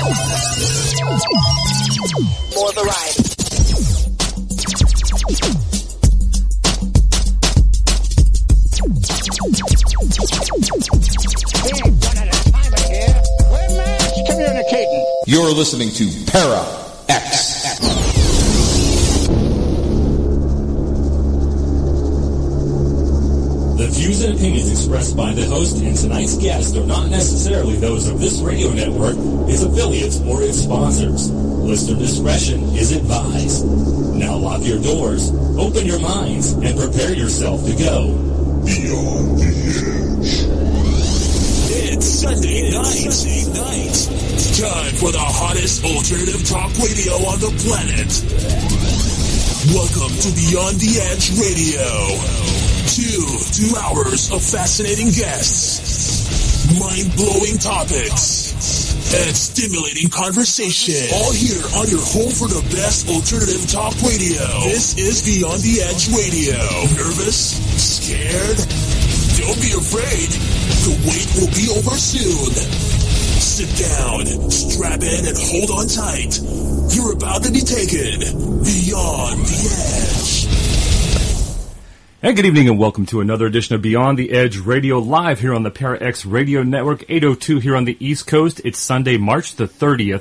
More variety. One at a time here. We're mass communicating. You're listening to Para X. The views and opinions expressed by the host and tonight's guest are not necessarily those of this radio network, its affiliates, or its sponsors. Listener discretion is advised. Now lock your doors, open your minds, and prepare yourself to go beyond the edge. It's Sunday night. Time for the hottest alternative talk radio on the planet. Welcome to Beyond the Edge Radio. 2 hours of fascinating guests, mind-blowing topics, and stimulating conversation. All here on your home for the best alternative talk radio. This is Beyond the Edge Radio. Nervous? Scared? Don't be afraid. The wait will be over soon. Sit down, strap in, and hold on tight. You're about to be taken beyond the edge. And good evening and welcome to another edition of Beyond the Edge Radio live here on the Para X Radio Network, 802 here on the East Coast. It's Sunday, March the 30th,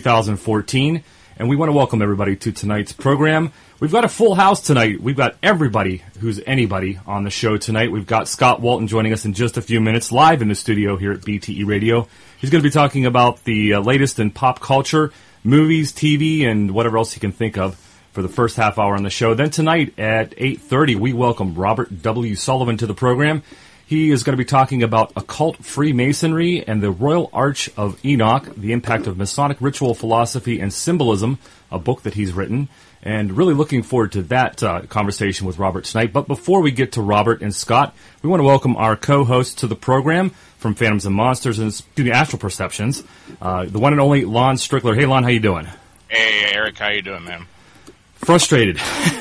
2014, and we want to welcome everybody to tonight's program. We've got a full house tonight. We've got everybody who's anybody on the show tonight. We've got Scott Walton joining us in just a few minutes live in the studio here at BTE Radio. He's going to be talking about the latest in pop culture, movies, TV, and whatever else he can think of for the first half hour on the show. Then tonight at 8:30, we welcome Robert W. Sullivan to the program. He is going to be talking about occult Freemasonry and the Royal Arch of Enoch, the impact of Masonic ritual philosophy and symbolism, a book that he's written. And really looking forward to that conversation with Robert tonight. But before we get to Robert and Scott, we want to welcome our co-hosts to the program from Phantoms and Monsters and Astral Perceptions, the one and only Lon Strickler. Hey, Lon, how you doing? Hey, Eric, how you doing, man? Frustrated.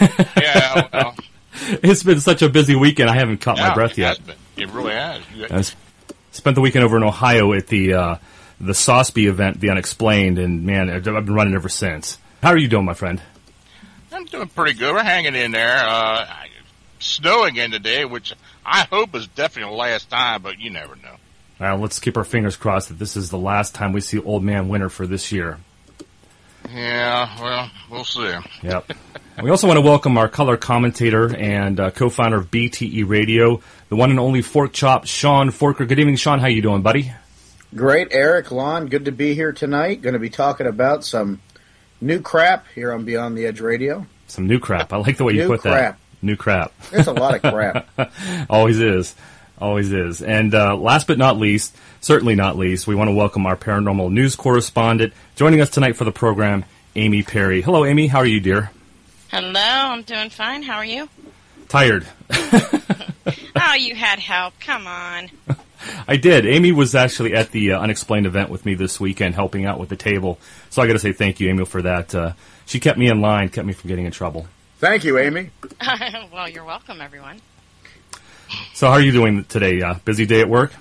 Yeah, well. It's been such a busy weekend, I haven't caught my breath yet. It really has. I spent the weekend over in Ohio at the Sosby event, The Unexplained, and man, I've been running ever since. How are you doing, my friend? I'm doing pretty good. We're hanging in there. Snowing in today, which I hope is definitely the last time, but you never know. Well, let's keep our fingers crossed that this is the last time we see Old Man Winter for this year. Yeah, well, we'll see. Yep. And we also want to welcome our color commentator and co-founder of BTE Radio, the one and only Fork Chop, Sean Forker. Good evening, Sean. How you doing, buddy? Great, Eric, Lon. Good to be here tonight. Going to be talking about some new crap here on Beyond the Edge Radio. Some new crap. I like the way you put that. New crap. There's a lot of crap. Always is. Always is. And last but not least, certainly not least, we want to welcome our paranormal news correspondent. Joining us tonight for the program, Amy Perry. Hello, Amy. How are you, dear? Hello. I'm doing fine. How are you? Tired. Oh, you had help. Come on. I did. Amy was actually at the Unexplained event with me this weekend, helping out with the table. So I got to say thank you, Amy, for that. She kept me in line, kept me from getting in trouble. Thank you, Amy. Well, you're welcome, everyone. So how are you doing today? Busy day at work?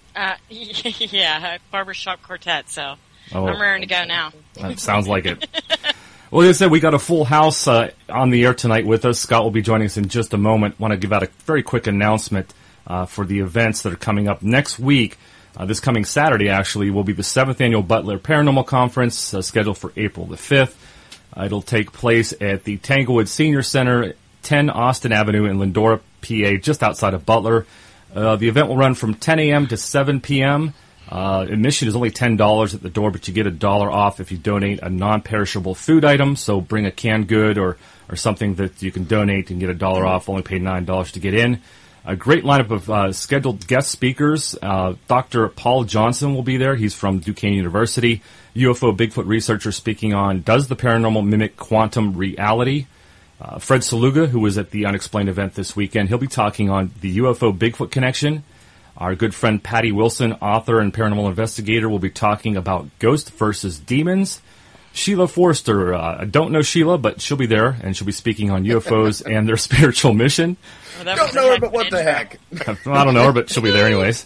Yeah, barbershop quartet, so I'm raring to go now. That sounds like it. Well, like I said, we got a full house on the air tonight with us. Scott will be joining us in just a moment. Want to give out a very quick announcement for the events that are coming up next week. This coming Saturday, actually, will be the 7th Annual Butler Paranormal Conference, scheduled for April the 5th. It'll take place at the Tanglewood Senior Center, 10 Austin Avenue in Lindora, PA, just outside of Butler. The event will run from 10 a.m. to 7 p.m. Admission is only $10 at the door, but you get $1 off if you donate a non-perishable food item. So bring a canned good or something that you can donate and get $1 off. Only pay $9 to get in. A great lineup of scheduled guest speakers. Dr. Paul Johnson will be there. He's from Duquesne University. UFO Bigfoot researcher speaking on Does the Paranormal Mimic Quantum Reality? Fred Saluga, who was at the Unexplained event this weekend, he'll be talking on the UFO Bigfoot connection. Our good friend Patty Wilson, author and paranormal investigator, will be talking about ghost versus demons. Sheila Forster. I don't know Sheila, but she'll be there, and she'll be speaking on UFOs and their spiritual mission. Don't know her, but what the heck? I don't know her, but she'll be there anyways.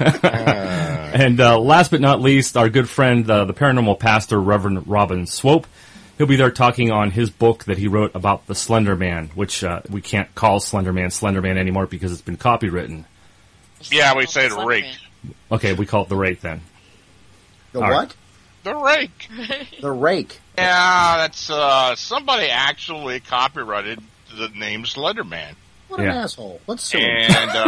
And last but not least, our good friend, the paranormal pastor, Reverend Robin Swope. He'll be there talking on his book that he wrote about the Slender Man, which we can't call Slender Man anymore because it's been copywritten. Yeah, we say the rake. Okay, we call it the rake then. The All what? right. The rake. The rake. Yeah, that's somebody actually copyrighted the name Slender Man. What an asshole. Let's sue him.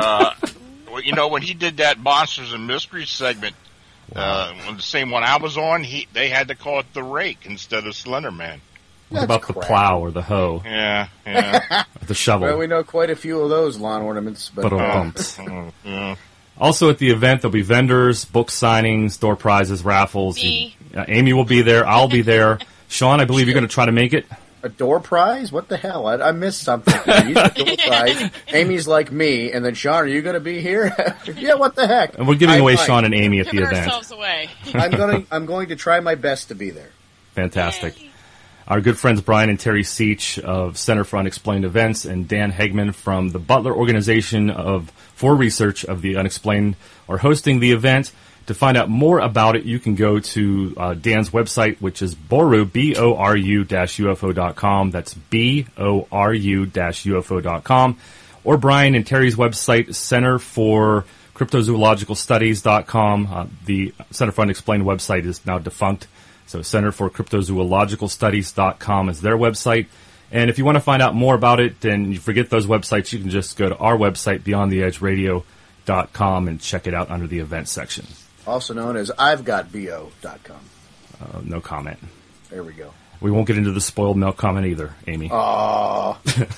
And when he did that Monsters and Mysteries segment, the same one I was on, they had to call it the rake instead of Slender Man. What about the plow or the hoe? Yeah. The shovel. Well, we know quite a few of those lawn ornaments. But bumps. Also at the event, there'll be vendors, book signings, door prizes, raffles. Me. Amy will be there. I'll be there. Sean, I believe you're going to try to make it. A door prize? What the hell? I missed something. He's a door prize. Amy's like me, and then Sean, are you going to be here? Yeah, what the heck? And we're giving away might. Sean and Amy at the Giving event. ourselves away. I'm going to try my best to be there. Fantastic. Yay. Our good friends Brian and Terry Seach of Center for Unexplained Events and Dan Hegman from the Butler Organization for Research of the Unexplained are hosting the event. To find out more about it, you can go to Dan's website, which is Boru, BORU-UFO.com. That's BORU-UFO.com. Or Brian and Terry's website, Center for Cryptozoological-Studies.com. The Center for Unexplained website is now defunct. So Center for Cryptozoological-Studies.com is their website. And if you want to find out more about it and you forget those websites, you can just go to our website, BeyondTheEdgeRadio.com, and check it out under the events section. Also known as I'veGotBO.com. No comment. There we go. We won't get into the spoiled milk comment either, Amy. Aww.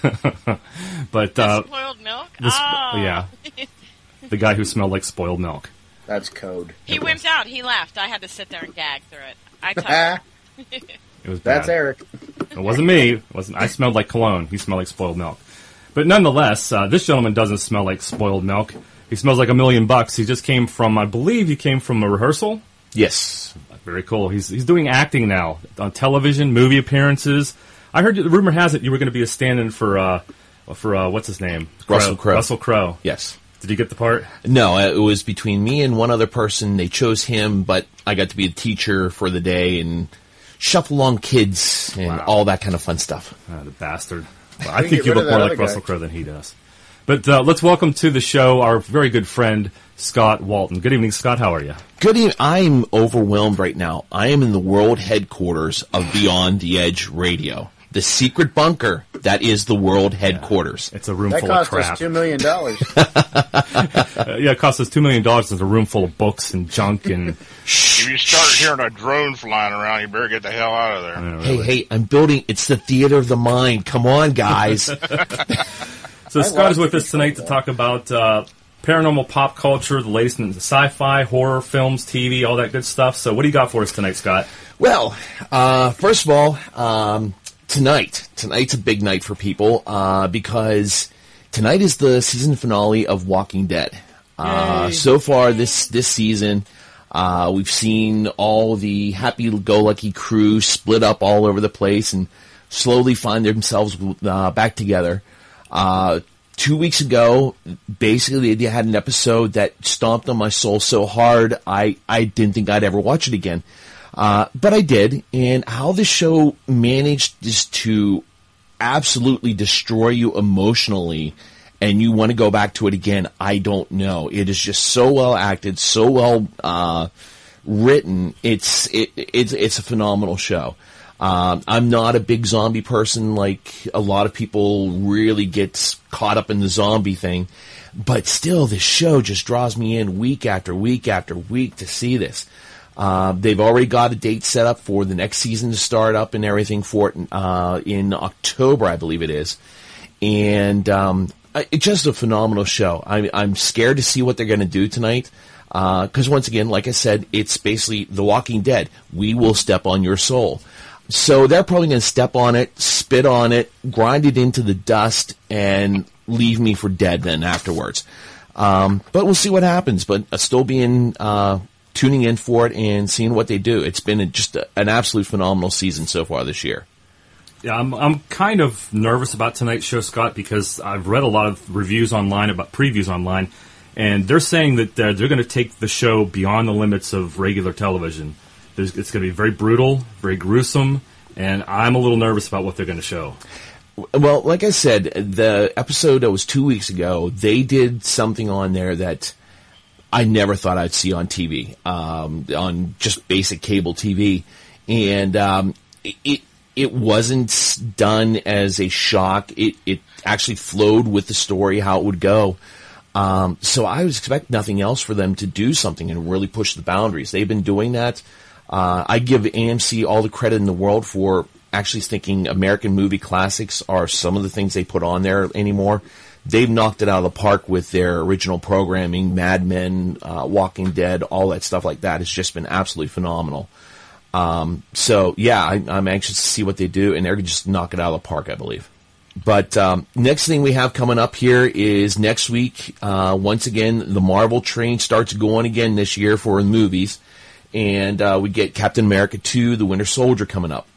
But Spoiled milk? yeah. The guy who smelled like spoiled milk. That's code. He wimped out. He left. I had to sit there and gag through it. I tell you. It was bad. That's Eric. It wasn't me. It wasn't. I smelled like cologne. He smelled like spoiled milk. But nonetheless, this gentleman doesn't smell like spoiled milk. He smells like $1 million. He just came from, I believe he came from a rehearsal. Yes. Very cool. He's doing acting now on television, movie appearances. I heard the rumor has it you were going to be a stand-in for what's his name? Russell Crowe. Russell Crowe. Yes. Did you get the part? No, it was between me and one other person. They chose him, but I got to be a teacher for the day and shuffle along kids and all that kind of fun stuff. The bastard. Well, I think you look more like Russell Crowe than he does. But let's welcome to the show our very good friend, Scott Walton. Good evening, Scott. How are you? Good evening. I'm overwhelmed right now. I am in the world headquarters of Beyond the Edge Radio. The secret bunker that is the world headquarters. It's a room full of crap. That cost us $2 million. Yeah, it cost us $2 million. It's a room full of books and junk. And if you start hearing a drone flying around, you better get the hell out of there. Hey, I'm building. It's the theater of the mind. Come on, guys. So Scott is with us tonight to talk about paranormal pop culture, the latest in sci-fi, horror, films, TV, all that good stuff. So what do you got for us tonight, Scott? Well, first of all, tonight's a big night for people because tonight is the season finale of Walking Dead. So far this season, we've seen all the happy-go-lucky crew split up all over the place and slowly find themselves back together. 2 weeks ago, basically they had an episode that stomped on my soul so hard I didn't think I'd ever watch it again. But I did, and how the show managed just to absolutely destroy you emotionally and you want to go back to it again, I don't know. It is just so well acted, so well written. It's a phenomenal show. I'm not a big zombie person like a lot of people really get caught up in the zombie thing, but still this show just draws me in week after week after week to see this. They've already got a date set up for the next season to start up and everything for it in October, I believe it is. And it's just a phenomenal show. I'm scared to see what they're going to do tonight. Because once again, like I said, it's basically The Walking Dead. We will step on your soul. So they're probably going to step on it, spit on it, grind it into the dust, and leave me for dead then afterwards. But we'll see what happens. But still being tuning in for it and seeing what they do. It's been just an absolute phenomenal season so far this year. Yeah, I'm kind of nervous about tonight's show, Scott, because I've read a lot of reviews online about previews online, and they're saying that they're going to take the show beyond the limits of regular television. It's going to be very brutal, very gruesome, and I'm a little nervous about what they're going to show. Well, like I said, the episode that was 2 weeks ago, they did something on there that I never thought I'd see on TV, on just basic cable TV, and it wasn't done as a shock. It actually flowed with the story, how it would go. So I would expect nothing else for them to do something and really push the boundaries. They've been doing that. I give AMC all the credit in the world for actually thinking American movie classics are some of the things they put on there anymore. They've knocked it out of the park with their original programming, Mad Men, Walking Dead, all that stuff like that. It's just been absolutely phenomenal. So, yeah, I'm anxious to see what they do, and they're going to just knock it out of the park, I believe. But next thing we have coming up here is next week, once again, the Marvel train starts going again this year for movies, and we get Captain America 2, The Winter Soldier coming up.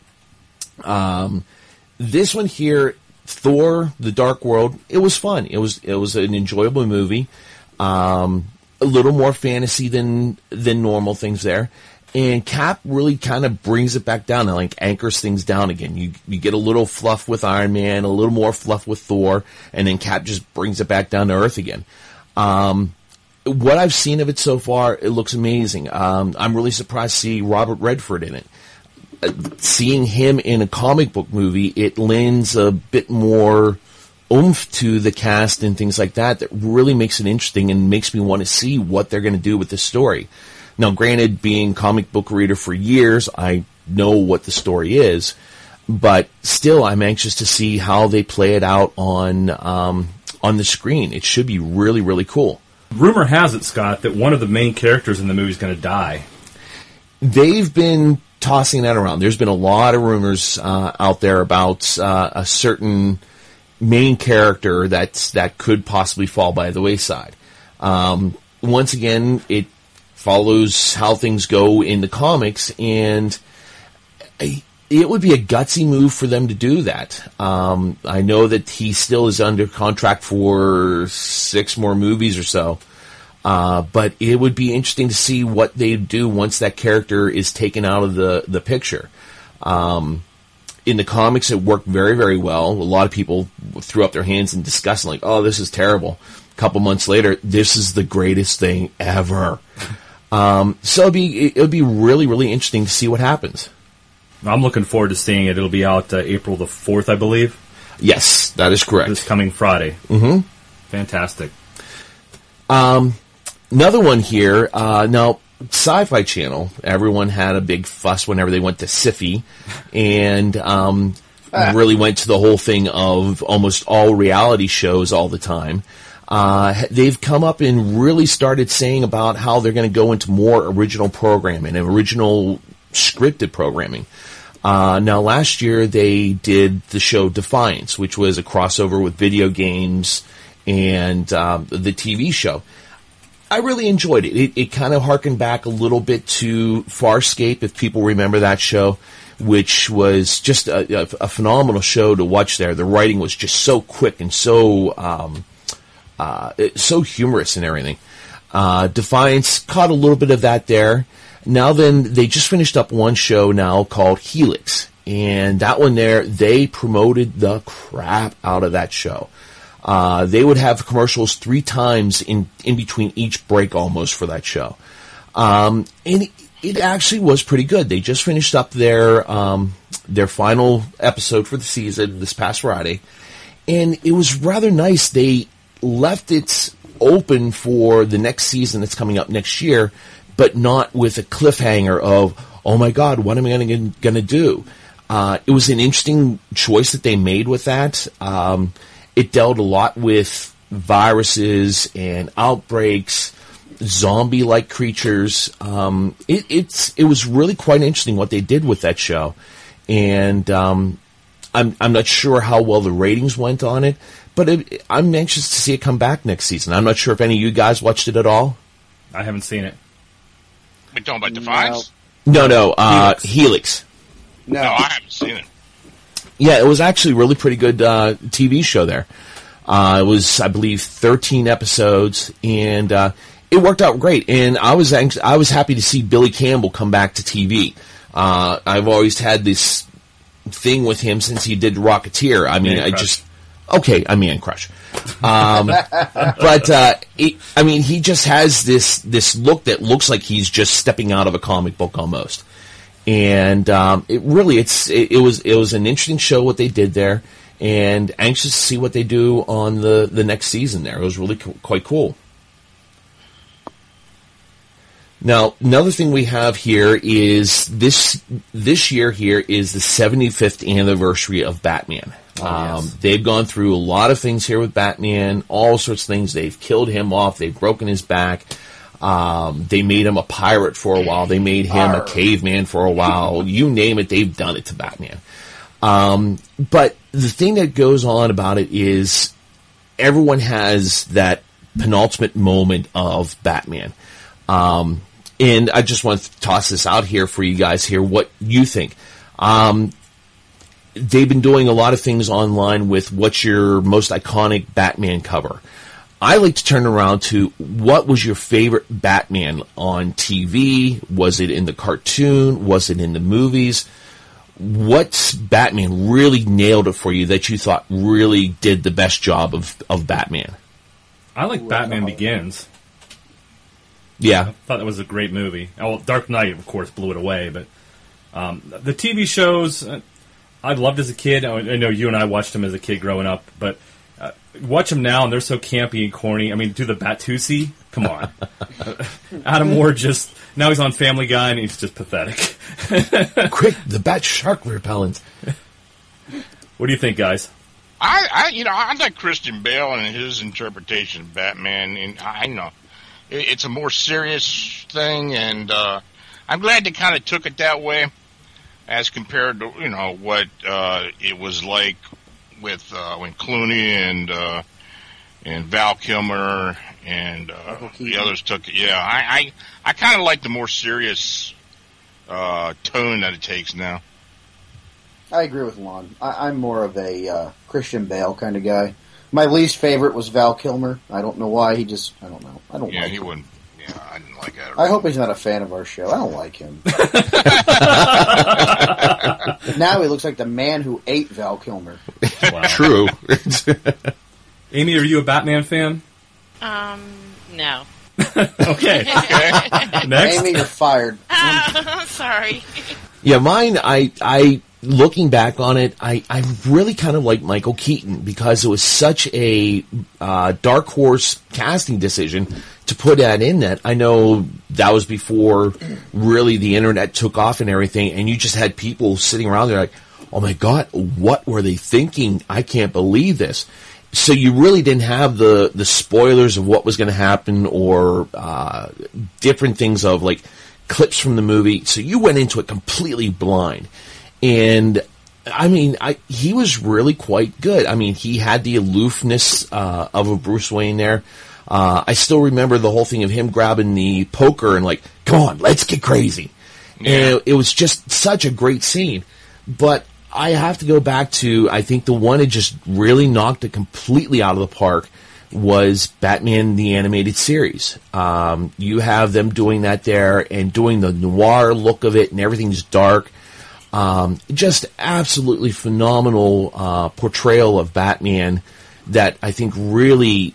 This one here, Thor, The Dark World, it was fun. It was an enjoyable movie. A little more fantasy than normal things there. And Cap really kind of brings it back down and like anchors things down again. You get a little fluff with Iron Man, a little more fluff with Thor, and then Cap just brings it back down to earth again. What I've seen of it so far, it looks amazing. I'm really surprised to see Robert Redford in it. Seeing him in a comic book movie, it lends a bit more oomph to the cast and things like that really makes it interesting and makes me want to see what they're going to do with this story. Now, granted, being comic book reader for years, I know what the story is, but still, I'm anxious to see how they play it out on the screen. It should be really, really cool. Rumor has it, Scott, that one of the main characters in the movie is going to die. They've been tossing that around. There's been a lot of rumors out there about a certain main character that could possibly fall by the wayside. Once again, it follows how things go in the comics, and it would be a gutsy move for them to do that. I know that he still is under contract for 6 more movies or so, but it would be interesting to see what they do once that character is taken out of the picture. In the comics, it worked very, very well. A lot of people threw up their hands in disgust, like, oh, this is terrible. A couple months later, this is the greatest thing ever. So it'll be really, really interesting to see what happens. I'm looking forward to seeing it. It'll be out April the 4th, I believe. Yes, that is correct. This coming Friday. Mm-hmm. Fantastic. Another one here. Now, Sci-Fi Channel, everyone had a big fuss whenever they went to Sci-Fi, and really went to the whole thing of almost all reality shows all the time. They've come up and really started saying about how they're going to go into more original programming and original scripted programming. Now, last year they did the show Defiance, which was a crossover with video games and the TV show. I really enjoyed it. It kind of harkened back a little bit to Farscape, if people remember that show, which was just a phenomenal show to watch there. The writing was just so quick and so humorous and everything. Defiance caught a little bit of that there. Now then, they just finished up one show now called Helix. And that one there, they promoted the crap out of that show. They would have commercials 3 times in between each break almost for that show. And it actually was pretty good. They just finished up their final episode for the season this past Friday. And it was rather nice. They left it open for the next season that's coming up next year, but not with a cliffhanger of, oh my God, what am I going to do? It was an interesting choice that they made with that. It dealt a lot with viruses and outbreaks, zombie-like creatures. It was really quite interesting what they did with that show, and I'm not sure how well the ratings went on it, but I'm anxious to see it come back next season. I'm not sure if any of you guys watched it at all. I haven't seen it. We talking about Defiance? No, Helix. No, I haven't seen it. Yeah, it was actually a really pretty good TV show there. It was, I believe, 13 episodes, and it worked out great. And I was happy to see Billy Campbell come back to TV. I've always had this thing with him since he did Rocketeer. I mean, Man Crush. But he just has this look that looks like he's just stepping out of a comic book almost. And it was an interesting show what they did there, and anxious to see what they do on the next season there. It was really quite cool. Now, another thing we have here is this year here is the 75th anniversary of Batman. Yes. They've gone through a lot of things here with Batman, all sorts of things. They've killed him off. They've broken his back. They made him a pirate for a while. They made him a caveman for a while. You name it, they've done it to Batman. But the thing that goes on about it is everyone has that penultimate moment of Batman. And I just want to toss this out here for you guys here, what you think. They've been doing a lot of things online with what's your most iconic Batman cover. I like to turn around to what was your favorite Batman on TV? Was it in the cartoon? Was it in the movies? What Batman really nailed it for you that you thought really did the best job of Batman? I like Batman Begins. Yeah. I thought that was a great movie. Oh, Dark Knight, of course, blew it away. But the TV shows, I loved as a kid. I know you and I watched them as a kid growing up, but watch them now, and they're so campy and corny. I mean, do the Batusi? Come on. Adam Ward now he's on Family Guy, and he's just pathetic. Quick, the Bat Shark repellent. What do you think, guys? I like Christian Bale and his interpretation of Batman, and I know it's a more serious thing, and I'm glad they kind of took it that way as compared to, what it was like with when Clooney and Val Kilmer and the others took it. Yeah, I kind of like the more serious tone that it takes now. I agree with Lon. I'm more of a Christian Bale kind of guy. My least favorite was Val Kilmer. I don't know why. I don't know. I don't. Yeah, like he him. wouldn't. Yeah, I didn't like that. I hope he's not a fan of our show. I don't like him. Now he looks like the man who ate Val Kilmer. Wow. True. Amy, are you a Batman fan? No. Okay. Next. Amy, you're fired. Sorry. Yeah, mine, I looking back on it, I really kind of like Michael Keaton because it was such a dark horse casting decision to put that in that. I know that was before really the internet took off and everything, and you just had people sitting around there like, oh my God, what were they thinking? I can't believe this. So you really didn't have the spoilers of what was going to happen or different things of like clips from the movie. So you went into it completely blind. And I mean, he was really quite good. I mean, he had the aloofness of a Bruce Wayne there. I still remember the whole thing of him grabbing the poker and like, come on, let's get crazy. Yeah. And it was just such a great scene. But I have to go back to, I think the one that just really knocked it completely out of the park was Batman the Animated Series. You have them doing that there and doing the noir look of it and everything's dark. Just absolutely phenomenal portrayal of Batman that I think really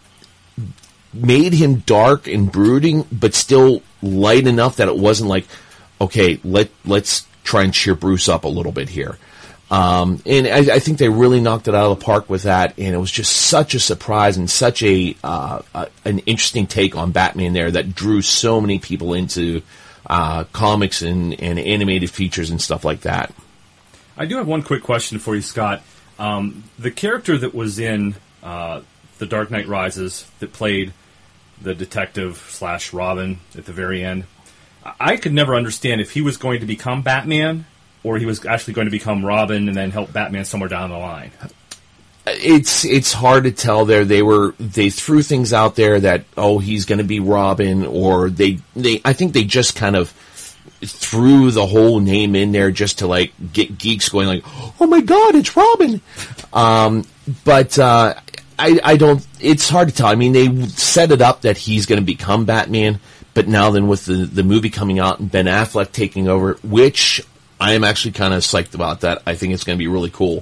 made him dark and brooding, but still light enough that it wasn't like, okay, let's try and cheer Bruce up a little bit here. And I think they really knocked it out of the park with that, and it was just such a surprise and such an interesting take on Batman there that drew so many people into comics and animated features and stuff like that. I do have one quick question for you, Scott. The character that was in The Dark Knight Rises that played the detective / Robin at the very end, I could never understand if he was going to become Batman or he was actually going to become Robin and then help Batman somewhere down the line. it's hard to tell there. They threw things out there that, oh, he's going to be Robin, or I think they just kind of threw the whole name in there just to like get geeks going like, oh my God, it's Robin. But I don't, it's hard to tell. I mean, they set it up that he's going to become Batman, but now then with the movie coming out and Ben Affleck taking over, which I am actually kind of psyched about that. I think it's going to be really cool.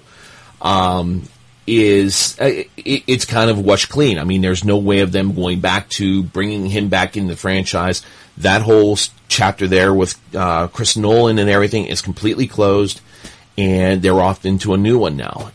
It's kind of washed clean. I mean, there's no way of them going back to bringing him back in the franchise. That whole chapter there with Chris Nolan and everything is completely closed, and they're off into a new one now.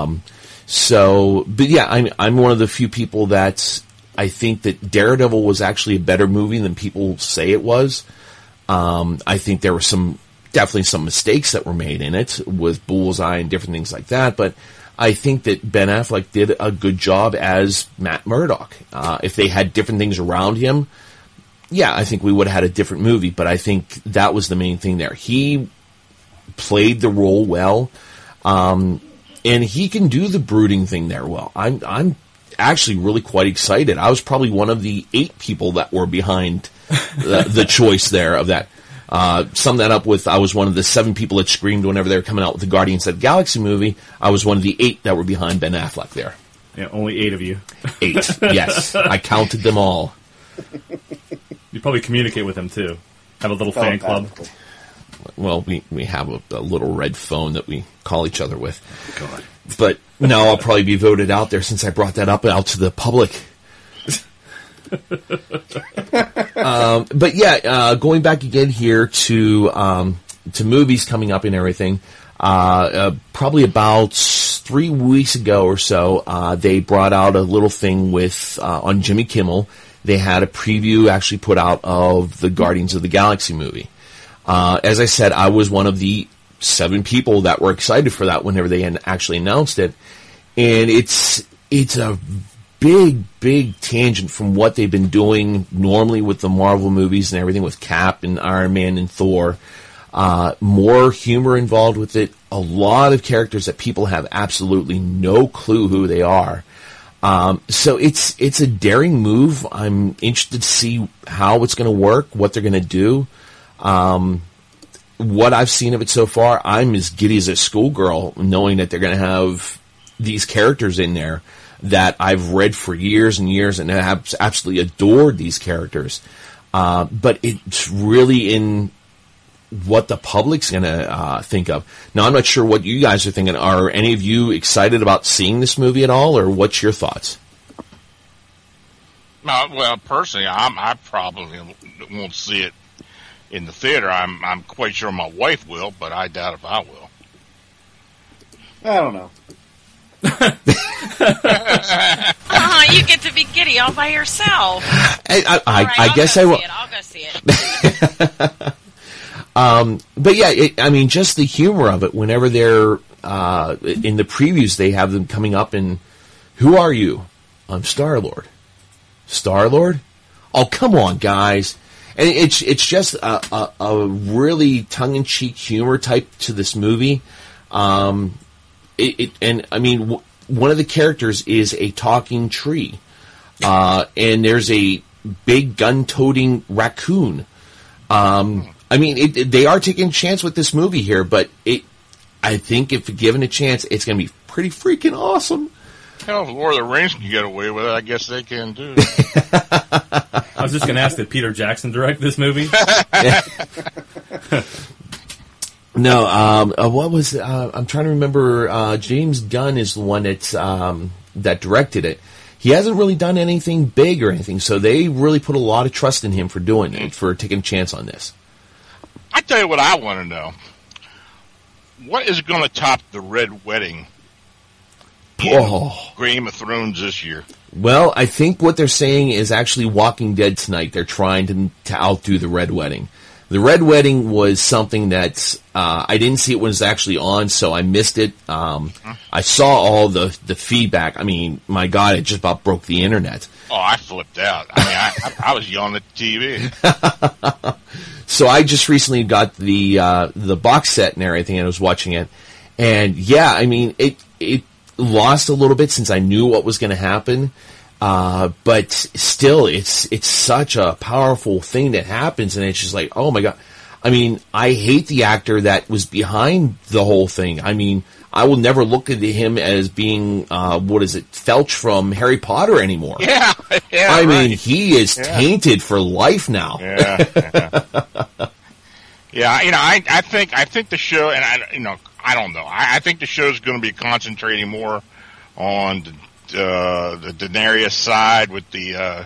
But yeah, I'm one of the few people that I think that Daredevil was actually a better movie than people say it was. I think there were definitely some mistakes that were made in it with Bullseye and different things like that, but I think that Ben Affleck did a good job as Matt Murdock. If they had different things around him, yeah, I think we would have had a different movie, but I think that was the main thing there. He played the role well, and he can do the brooding thing there well. I'm actually really quite excited. I was probably one of the 8 people that were behind the choice there of that. Sum that up with, I was one of the 7 people that screamed whenever they were coming out with the Guardians of the Galaxy movie. I was one of the 8 that were behind Ben Affleck there. Yeah, only 8 of you. 8, yes. I counted them all. You probably communicate with them, too. Have a little fan club. Well, we have a little red phone that we call each other with. God. But no, I'll probably be voted out there since I brought that up out to the public. But yeah, going back again here to movies coming up and everything. Probably about 3 weeks ago or so, they brought out a little thing with on Jimmy Kimmel. They had a preview actually put out of the Guardians of the Galaxy movie. As I said, I was one of the 7 people that were excited for that whenever they actually announced it, and it's a big tangent from what they've been doing normally with the Marvel movies and everything with Cap and Iron Man and Thor. More humor involved with it. A lot of characters that people have absolutely no clue who they are. So it's a daring move. I'm interested to see how it's going to work, what they're going to do. What I've seen of it so far, I'm as giddy as a schoolgirl knowing that they're going to have these characters in there that I've read for years and years and have absolutely adored these characters. But it's really in what the public's going to think of. Now, I'm not sure what you guys are thinking. Are any of you excited about seeing this movie at all, or what's your thoughts? Well, personally, I probably won't see it in the theater. I'm quite sure my wife will, but I doubt if I will. I don't know. You get to be giddy all by yourself. I guess I will. I'll go see it. But yeah, I mean, just the humor of it. Whenever they're in the previews, they have them coming up and, who are you? I'm Star-Lord. Star-Lord? Oh, come on, guys! And it's just a really tongue-in-cheek humor type to this movie. And I mean, one of the characters is a talking tree, and there's a big gun-toting raccoon. I mean, they are taking a chance with this movie here, but I think if given a chance, it's going to be pretty freaking awesome. Hell, if Lord of the Rings can get away with it, I guess they can too. I was just going to ask, did Peter Jackson direct this movie? No, what was I'm trying to remember. James Gunn is the one that directed it. He hasn't really done anything big or anything, so they really put a lot of trust in him for doing it, for taking a chance on this. I tell you what I want to know. What is going to top the Red Wedding in Game of Thrones this year? Well, I think what they're saying is actually Walking Dead tonight. They're trying to outdo the Red Wedding. The Red Wedding was something that I didn't see it when it was actually on, so I missed it. I saw all the feedback. I mean, my God, it just about broke the internet. Oh, I flipped out. I mean, I was yelling at the TV. So I just recently got the box set and everything, and I was watching it. And yeah, I mean, it lost a little bit since I knew what was going to happen. But still, it's such a powerful thing that happens, and it's just like, oh my God. I mean, I hate the actor that was behind the whole thing. I mean, I will never look at him as being, Felch from Harry Potter anymore. Yeah, I mean, he is tainted for life now. Yeah. I think the show, and I don't know. I think the show is going to be concentrating more on the Daenerys side with the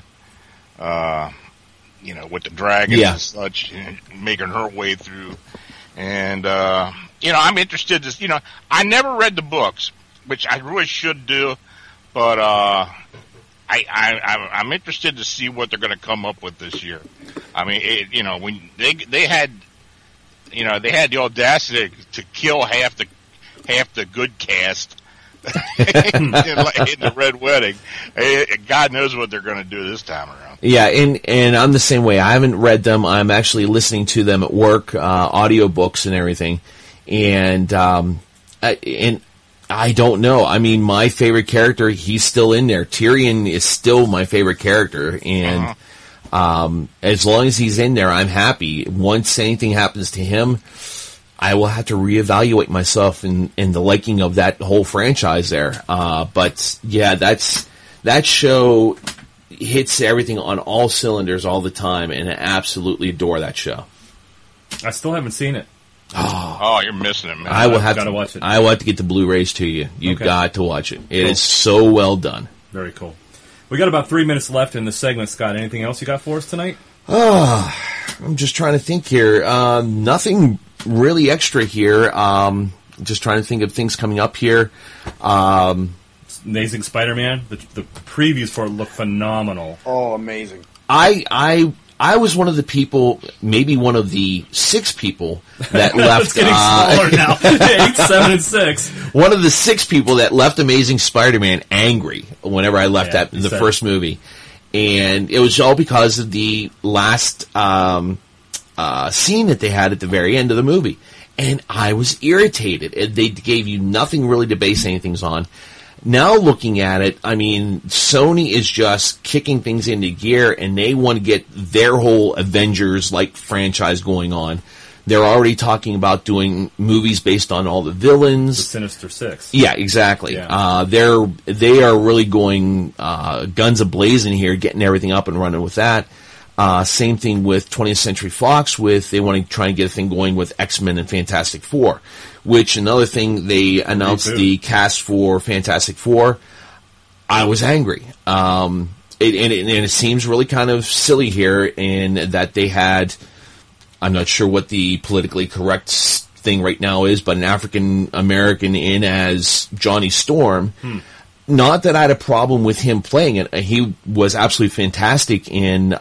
with the dragons and such, and making her way through. And I'm interested to, I never read the books, which I really should do, but I'm interested to see what they're going to come up with this year. I mean, when they had the audacity to kill half the good cast in the Red Wedding. God knows what they're going to do this time around. Yeah, and I'm the same way. I haven't read them. I'm actually listening to them at work, audiobooks and everything. And I don't know. I mean, my favorite character, he's still in there. Tyrion is still my favorite character, and as long as he's in there, I'm happy. Once anything happens to him, I will have to reevaluate myself in the liking of that whole franchise there. But yeah, that show hits everything on all cylinders all the time, and I absolutely adore that show. I still haven't seen it. Oh, you're missing it, man. I will have to watch it. I will have to get the Blu-rays to you. You've got to watch it. It is so well done. Very cool. We got about 3 minutes left in the segment, Scott. Anything else you got for us tonight? I'm just trying to think here. Nothing really extra here. Just trying to think of things coming up here. Amazing Spider-Man. The previews for it look phenomenal. Oh, amazing. I was one of the people, maybe one of the 6 people that left. It's getting smaller now. 8, 7, and 6. One of the 6 people that left Amazing Spider-Man angry whenever I left the first movie. And it was all because of the last scene that they had at the very end of the movie. And I was irritated. They gave you nothing really to base anything on. Now looking at it, I mean, Sony is just kicking things into gear, and they want to get their whole Avengers-like franchise going on. They're already talking about doing movies based on all the villains. The Sinister Six. Yeah, exactly. Yeah. They are really going guns a-blazing here, getting everything up and running with that. Same thing with 20th Century Fox. They want to try and get a thing going with X-Men and Fantastic Four. Which, another thing, they announced the cast for Fantastic Four. I was angry. And it seems really kind of silly here in that they had, I'm not sure what the politically correct thing right now is, but an African American in as Johnny Storm. Not that I had a problem with him playing it. He was absolutely fantastic in,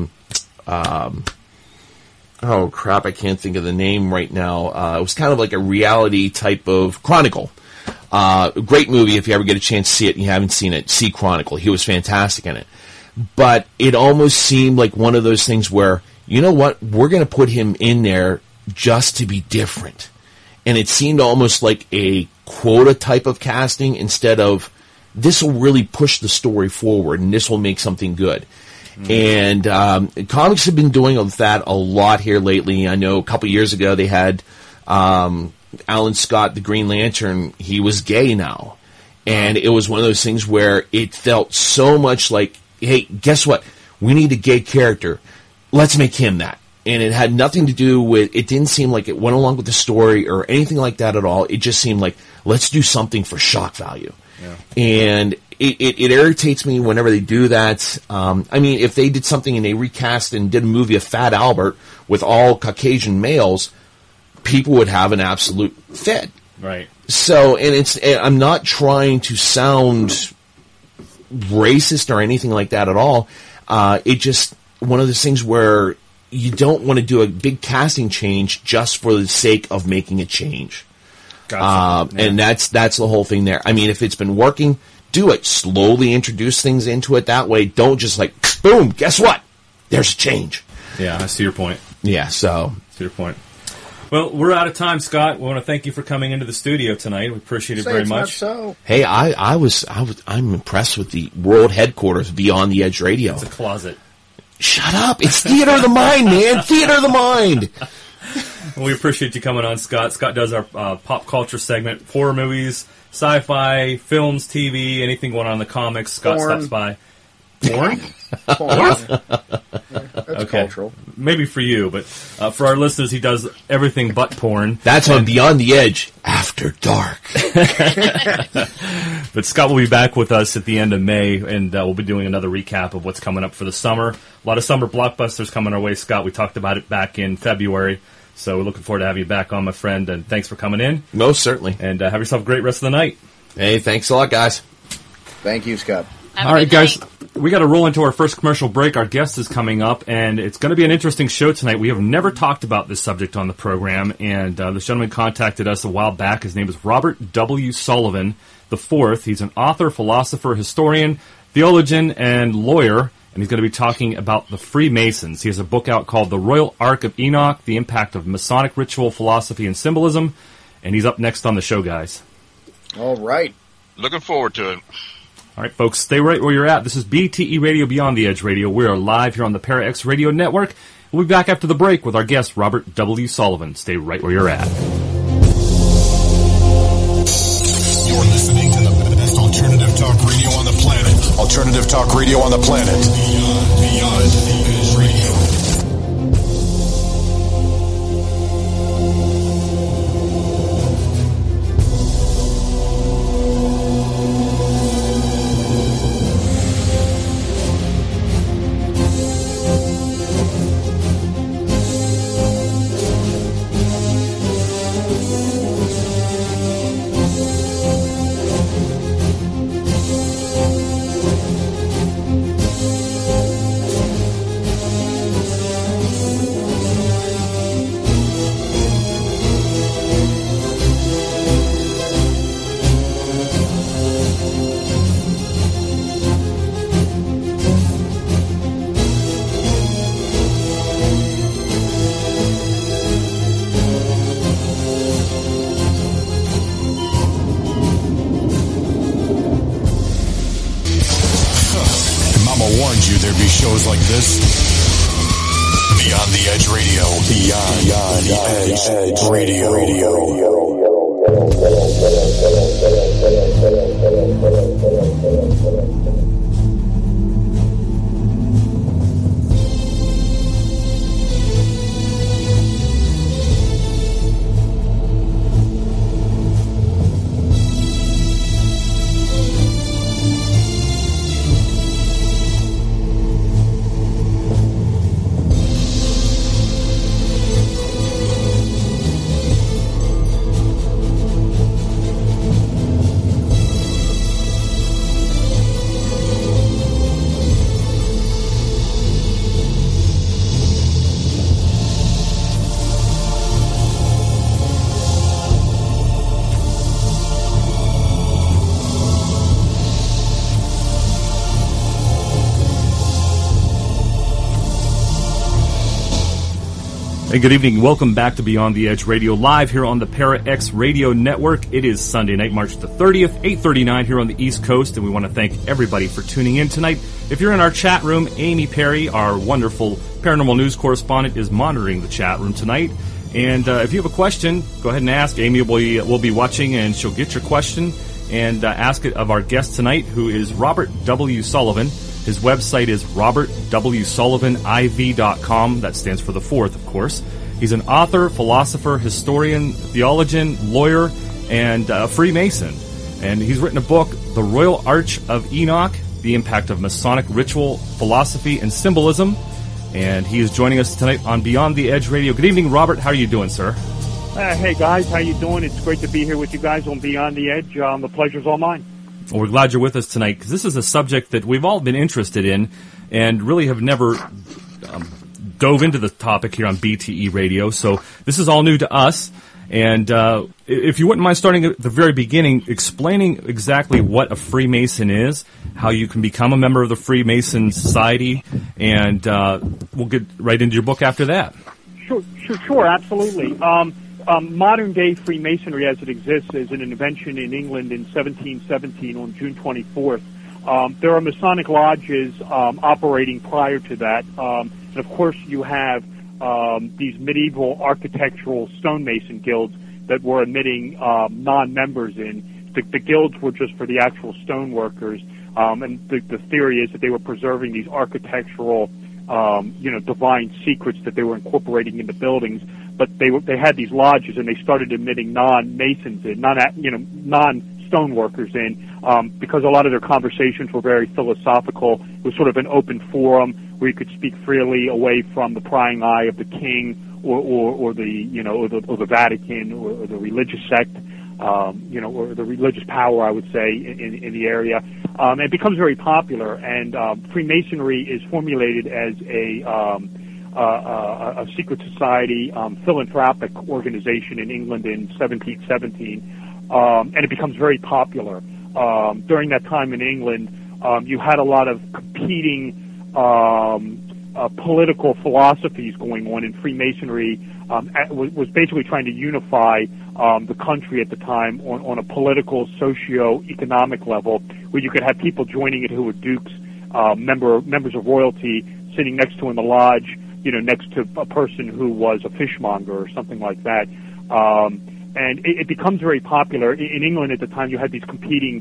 oh crap, I can't think of the name right now. It was kind of like a reality type of Chronicle. Great movie if you ever get a chance to see it and you haven't seen it. See Chronicle. He was fantastic in it. But it almost seemed like one of those things where, you know what, we're going to put him in there just to be different. And it seemed almost like a quota type of casting instead of, this will really push the story forward and this will make something good. And comics have been doing that a lot here lately. I know a couple years ago they had Alan Scott, the Green Lantern. He was gay now. And it was one of those things where it felt so much like, hey, guess what? We need a gay character. Let's make him that. And it had nothing to do with, it didn't seem like it went along with the story or anything like that at all. It just seemed like, let's do something for shock value. Yeah. And it irritates me whenever they do that. I mean, if they did something and they recast and did a movie of Fat Albert with all Caucasian males, people would have an absolute fit. Right. So, and I'm not trying to sound racist or anything like that at all. It just, one of those things where you don't want to do a big casting change just for the sake of making a change. Gotcha. And that's the whole thing there. I mean, if it's been working, do it. Slowly introduce things into it that way. Don't just like, boom, guess what? There's a change. Yeah, I see your point. Yeah, so. I see your point. Well, we're out of time, Scott. We want to thank you for coming into the studio tonight. We appreciate it Say very it's not much. so. Hey, I'm impressed with the world headquarters of Beyond the Edge Radio. It's a closet. Shut up! It's theater of the mind, man. Theater of the mind. We appreciate you coming on, Scott. Scott does our pop culture segment, horror movies, sci-fi, films, TV, anything going on in the comics. Scott Porn. stops by. Porn? That's Okay. cultural. Maybe for you, but for our listeners, he does everything but porn. That's on Beyond the Edge After Dark. But Scott will be back with us at the end of May, and we'll be doing another recap of what's coming up for the summer. A lot of summer blockbusters coming our way, Scott. We talked about it back in February, so we're looking forward to having you back on, my friend, and thanks for coming in. Most certainly. And have yourself a great rest of the night. Hey, thanks a lot, guys. Thank you, Scott. Have a All right, good guys, night. we got to roll into our first commercial break. Our guest is coming up, and it's going to be an interesting show tonight. We have never talked about this subject on the program, and this gentleman contacted us a while back. His name is Robert W. Sullivan IV. He's an author, philosopher, historian, theologian, and lawyer, and he's going to be talking about the Freemasons. He has a book out called The Royal Ark of Enoch, The Impact of Masonic Ritual, Philosophy, and Symbolism, and he's up next on the show, guys. All right. Looking forward to it. All right, folks, stay right where you're at. This is BTE Radio Beyond the Edge Radio. We are live here on the Para X Radio Network. We'll be back after the break with our guest, Robert W. Sullivan. Stay right where you're at. You're listening to the best alternative talk radio on the planet. Alternative talk radio on the planet. Beyond the Edge Radio. Mama warned you there'd be shows like this. Beyond the Edge Radio. Beyond the Edge Radio. Hey, good evening. Welcome back to Beyond the Edge Radio, live here on the Para X Radio Network. It is Sunday night, March the 30th, 8:39 here on the East Coast, and we want to thank everybody for tuning in tonight. If you're in our chat room, Amy Perry, our wonderful paranormal news correspondent, is monitoring the chat room tonight. And if you have a question, go ahead and ask. Amy will be watching, and she'll get your question and ask it of our guest tonight, who is Robert W. Sullivan. His website is robertwsullivaniv.com. That stands for the fourth, of course. He's an author, philosopher, historian, theologian, lawyer, and Freemason. And he's written a book, The Royal Arch of Enoch, The Impact of Masonic Ritual, Philosophy, and Symbolism. And he is joining us tonight on Beyond the Edge Radio. Good evening, Robert. How are you doing, sir? Hey, guys. How you doing? It's great to be here with you guys on Beyond the Edge. The pleasure's all mine. Well, we're glad you're with us tonight, because this is a subject that we've all been interested in and really have never dove into the topic here on BTE Radio. So this is all new to us. And if you wouldn't mind starting at the very beginning, explaining exactly what a Freemason is, how you can become a member of the Freemason Society, and we'll get right into your book after that. Sure, absolutely. Modern-day Freemasonry, as it exists, is an invention in England in 1717 on June 24th. There are Masonic lodges operating prior to that, and of course you have these medieval architectural stonemason guilds that were admitting non-members in. The guilds were just for the actual stoneworkers, and the theory is that they were preserving these architectural, divine secrets that they were incorporating into buildings. But they had these lodges, and they started admitting non-masons in, non-stoneworkers in, because a lot of their conversations were very philosophical. It was sort of an open forum where you could speak freely away from the prying eye of the king or the Vatican or the religious sect. Or the religious power, I would say, in the area. It becomes very popular, and Freemasonry is formulated as a secret society, philanthropic organization in England in 1717, and it becomes very popular. During that time in England, you had a lot of competing political philosophies going on, and Freemasonry was basically trying to unify the country at the time on a political, socio-economic level, where you could have people joining it who were dukes, members of royalty, sitting next to in the lodge, next to a person who was a fishmonger or something like that. And it becomes very popular. In England at the time, you had these competing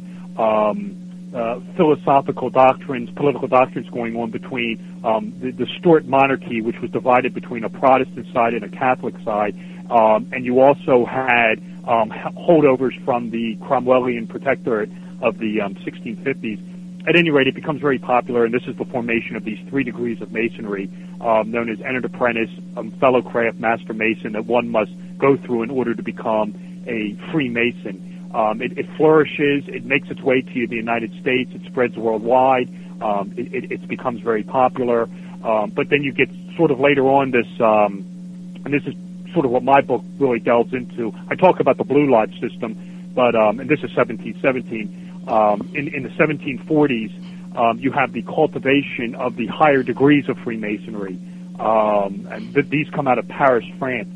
philosophical doctrines, political doctrines going on between the Stuart monarchy, which was divided between a Protestant side and a Catholic side, and you also had holdovers from the Cromwellian protectorate of the 1650s. At any rate, it becomes very popular, and this is the formation of these 3 degrees of Masonry, known as entered apprentice, fellow craft, master mason, that one must go through in order to become a Freemason. It flourishes. It makes its way to the United States. It spreads worldwide. It becomes very popular. But then you get sort of later on this, and this is sort of what my book really delves into. I talk about the Blue Lodge system, but and this is 1717. In the 1740s, you have the cultivation of the higher degrees of Freemasonry, and these come out of Paris, France.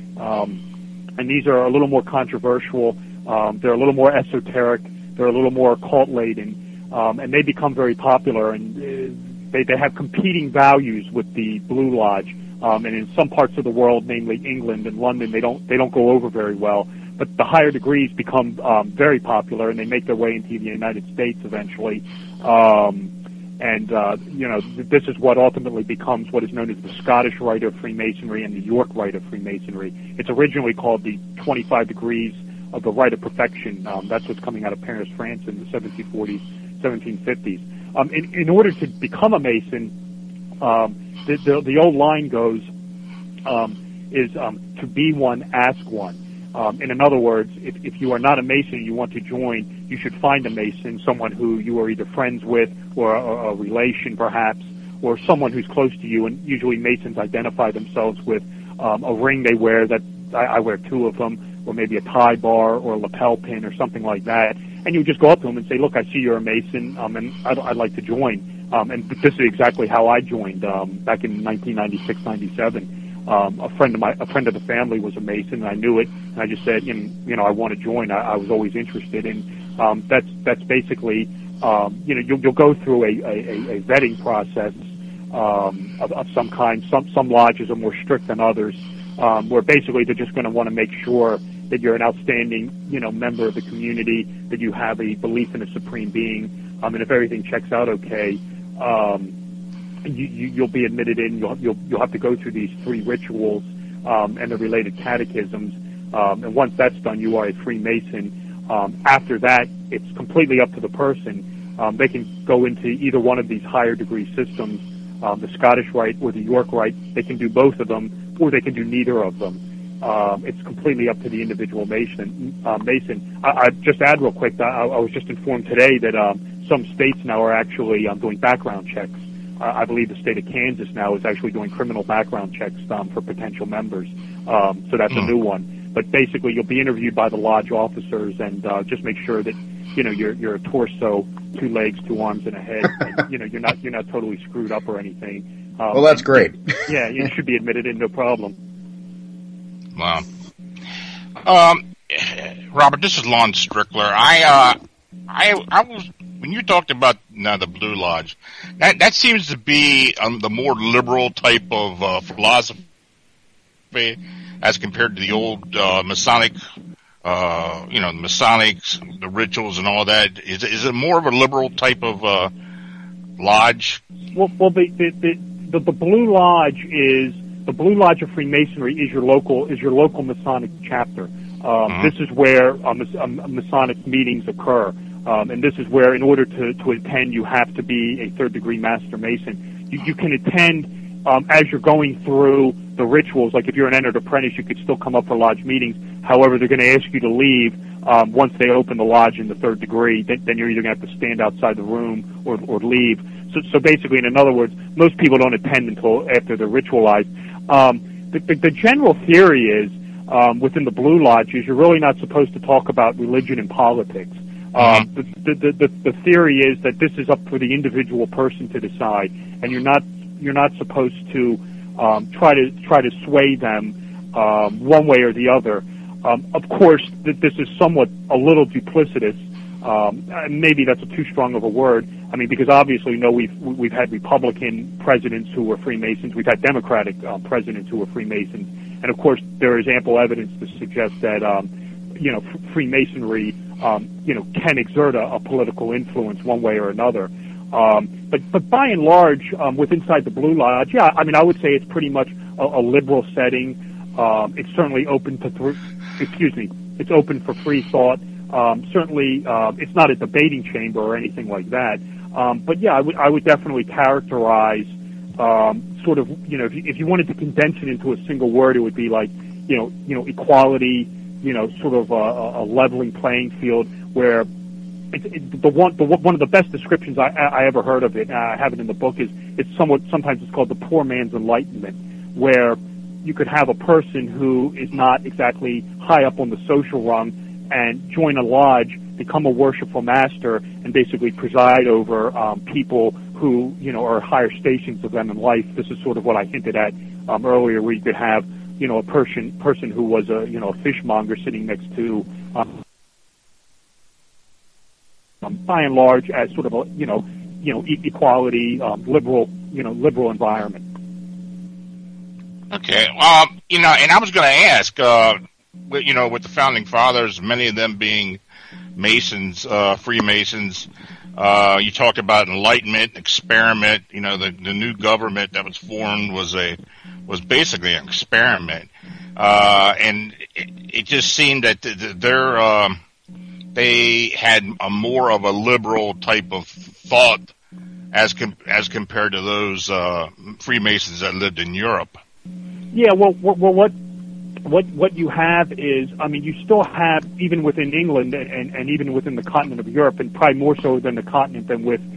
And these are a little more controversial. They're a little more esoteric. They're a little more occult-laden, and they become very popular. And they have competing values with the Blue Lodge. And in some parts of the world, namely England and London, they don't go over very well. But the higher degrees become very popular, and they make their way into the United States eventually. This is what ultimately becomes what is known as the Scottish Rite of Freemasonry and the York Rite of Freemasonry. It's originally called the 25 Degrees of the Rite of Perfection. That's what's coming out of Paris, France in the 1740s, 1750s. In order to become a Mason, the old line goes, to be one, ask one. In other words, if you are not a Mason and you want to join, you should find a Mason, someone who you are either friends with or a relation perhaps, or someone who's close to you. And usually Masons identify themselves with a ring they wear. That I wear 2 of them, or maybe a tie bar or a lapel pin or something like that. And you just go up to them and say, "Look, I see you're a Mason, and I'd like to join." And this is exactly how I joined back in 1996, 97. A friend of the family was a Mason, and I knew it, and I just said, I want to join. I was always interested, and that's basically, you'll go through a vetting process of some kind. Some lodges are more strict than others, where basically they're just going to want to make sure that you're an outstanding, member of the community, that you have a belief in a supreme being, and if everything checks out okay, you'll be admitted in. You'll have to go through these 3 rituals and the related catechisms, and once that's done, you are a Freemason. After that, it's completely up to the person. They can go into either one of these higher degree systems, the Scottish Rite or the York Rite. They can do both of them, or they can do neither of them. It's completely up to the individual Mason. I just add real quick that I was just informed today that some states now are actually doing background checks. I believe the state of Kansas now is actually doing criminal background checks for potential members. So that's a new one. But basically, you'll be interviewed by the lodge officers, and just make sure that you're a torso, 2 legs, 2 arms, and a head. And, you're not totally screwed up or anything. Well, that's great. Yeah, you should be admitted in, no problem. Wow. Robert, this is Lon Strickler. I was, when you talked about now the Blue Lodge, that seems to be the more liberal type of philosophy as compared to the old Masonic, the Masonics, the rituals and all that. Is it more of a liberal type of lodge? Well, the Blue Lodge is the Blue Lodge of Freemasonry is your local Masonic chapter. This is where Masonic meetings occur, and this is where, in order to attend, you have to be a third-degree Master Mason. You can attend as you're going through the rituals. Like if you're an entered apprentice, you could still come up for lodge meetings. However, they're going to ask you to leave once they open the lodge in the third degree. Then you're either going to have to stand outside the room or leave. So basically, in other words, most people don't attend until after they're ritualized. The general theory is, within the Blue Lodge, is you're really not supposed to talk about religion and politics. The theory is that this is up for the individual person to decide, and you're not supposed to try to sway them one way or the other. Of course, this is somewhat a little duplicitous. Maybe that's too strong of a word. I mean, because obviously, we've had Republican presidents who were Freemasons. We've had Democratic presidents who were Freemasons, and of course, there is ample evidence to suggest that Freemasonry can exert a political influence one way or another. But by and large, with inside the Blue Lodge, yeah, I mean, I would say it's pretty much a liberal setting. It's certainly open to it's open for free thought. Certainly, it's not a debating chamber or anything like that. But yeah, I would definitely characterize sort of, if you wanted to condense it into a single word, it would be like, equality, sort of a leveling playing field where one of the best descriptions I ever heard of it, I have it in the book, is sometimes it's called the poor man's enlightenment, where you could have a person who is not exactly high up on the social rung and join a lodge, become a worshipful master, and basically preside over people who, are higher stations of them in life. This is sort of what I hinted at earlier, where you could have, a person who was a fishmonger sitting next to, by and large, as sort of a, equality, liberal environment. Okay, and I was going to ask, with the founding fathers, many of them being Masons, Freemasons, you talked about enlightenment, experiment. The new government that was formed was basically an experiment, and it just seemed that they had a more of a liberal type of thought as compared to those Freemasons that lived in Europe. Yeah, well, what you have is, I mean, you still have, even within England and even within the continent of Europe, and probably more so than the continent than with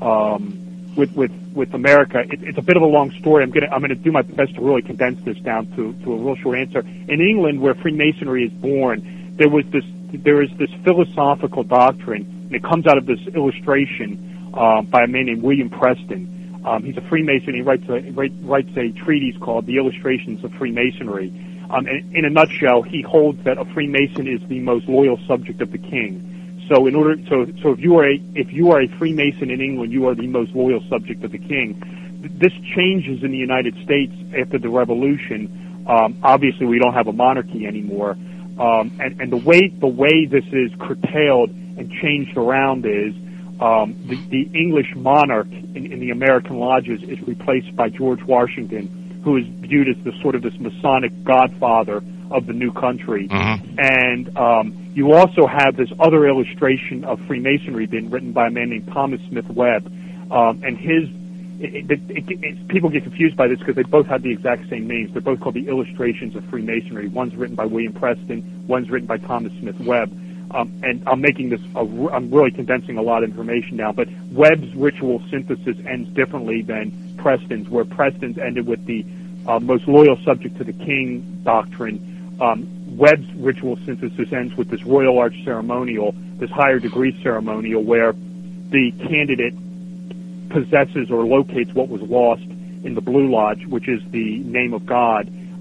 America. It's a bit of a long story. I'm gonna do my best to really condense this down to a real short answer. In England, where Freemasonry is born, there is this philosophical doctrine, and it comes out of this illustration by a man named William Preston. He's a Freemason. He writes a treatise called The Illustrations of Freemasonry. And in a nutshell, he holds that a Freemason is the most loyal subject of the king. So if you are a Freemason in England, you are the most loyal subject of the king. This changes in the United States after the Revolution. Obviously, we don't have a monarchy anymore, and the way this is curtailed and changed around is the English monarch in the American lodges is replaced by George Washington, who is viewed as this Masonic godfather of the new country. Mm-hmm. And you also have this other illustration of Freemasonry being written by a man named Thomas Smith Webb. And people get confused by this because they both have the exact same names. They're both called the Illustrations of Freemasonry. One's written by William Preston, one's written by Thomas Smith Webb. And I'm making this, I'm really condensing a lot of information now, but Webb's ritual synthesis ends differently than Preston's, where Preston's ended with the most loyal subject to the king doctrine. Webb's ritual synthesis ends with this Royal Arch ceremonial, this higher degree ceremonial, where the candidate possesses or locates what was lost in the Blue Lodge, which is the name of God,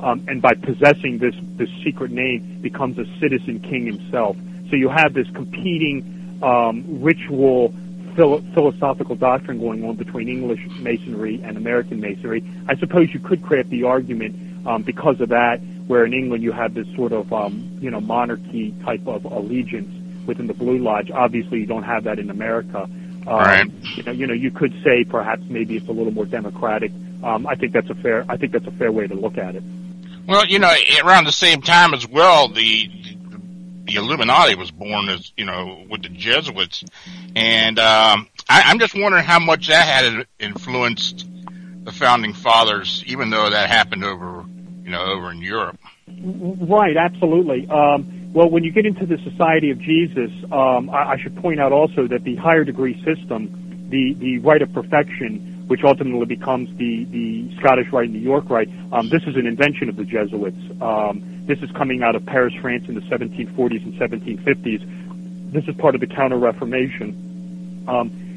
and by possessing this secret name becomes a citizen king himself. So you have this competing ritual philosophical doctrine going on between English Masonry and American Masonry. I suppose you could craft the argument because of that, where in England you have this sort of monarchy type of allegiance within the Blue Lodge. Obviously, you don't have that in America. Right. You could say perhaps maybe it's a little more democratic. I think that's a fair way to look at it. Well, around the same time as well, the Illuminati was born as, with the Jesuits. And I'm just wondering how much that had influenced the founding fathers, even though that happened over in Europe. Right, absolutely. Well, when you get into the Society of Jesus, I should point out also that the higher degree system, the Rite of Perfection, which ultimately becomes the Scottish Rite and New York Rite, this is an invention of the Jesuits. This is coming out of Paris, France in the 1740s and 1750s. This is part of the Counter-Reformation.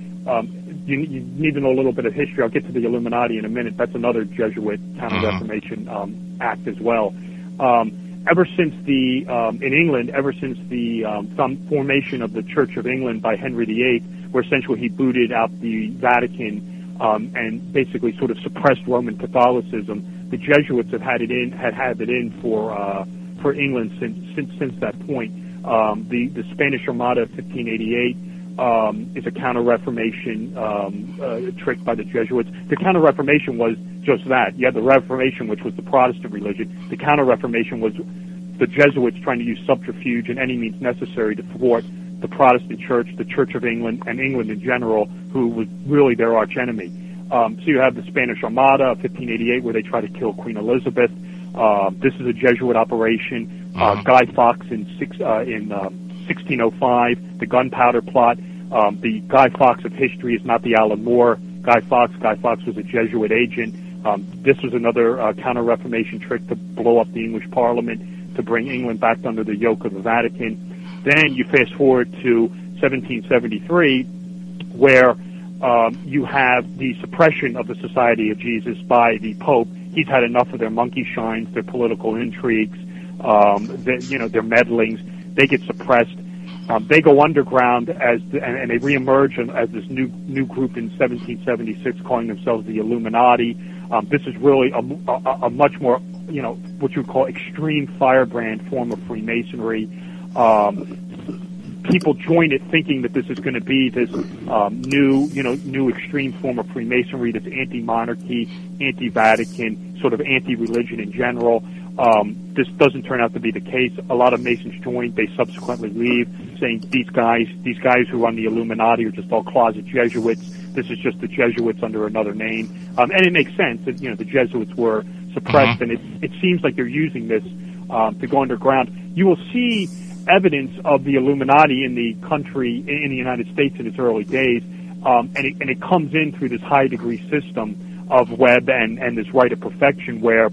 You need to know a little bit of history. I'll get to the Illuminati in a minute. That's another Jesuit Counter-Reformation act as well. Ever since in England, ever since the formation of the Church of England by Henry VIII, where essentially he booted out the Vatican and basically sort of suppressed Roman Catholicism, the Jesuits have had it in for England since that point. The Spanish Armada of 1588 is a Counter-Reformation trick by the Jesuits. The Counter-Reformation was just that. You had the Reformation, which was the Protestant religion. The Counter-Reformation was the Jesuits trying to use subterfuge and any means necessary to thwart the Protestant Church, the Church of England, and England in general, who was really their archenemy. So you have the Spanish Armada of 1588, where they try to kill Queen Elizabeth. This is a Jesuit operation. Guy Fawkes in 1605, the Gunpowder Plot. The Guy Fawkes of history is not the Alan Moore Guy Fawkes. Guy Fawkes was a Jesuit agent. This was another Counter-Reformation trick to blow up the English Parliament, to bring England back under the yoke of the Vatican. Then you fast forward to 1773, where you have the suppression of the Society of Jesus by the Pope. He's had enough of their monkey shines, their political intrigues, their meddlings. They get suppressed. They go underground and they reemerge as this new group in 1776, calling themselves the Illuminati. This is really a much more, what you would call extreme firebrand form of Freemasonry. People join it thinking that this is going to be this new extreme form of Freemasonry that's anti-monarchy, anti-Vatican, sort of anti-religion in general. This doesn't turn out to be the case. A lot of Masons join. They subsequently leave, saying these guys who run the Illuminati are just all closet Jesuits. This is just the Jesuits under another name. And it makes sense that, the Jesuits were suppressed, and it seems like they're using this to go underground. You will see evidence of the Illuminati in the country, in the United States in its early days, and it comes in through this high degree system of Webb and this Rite of Perfection, where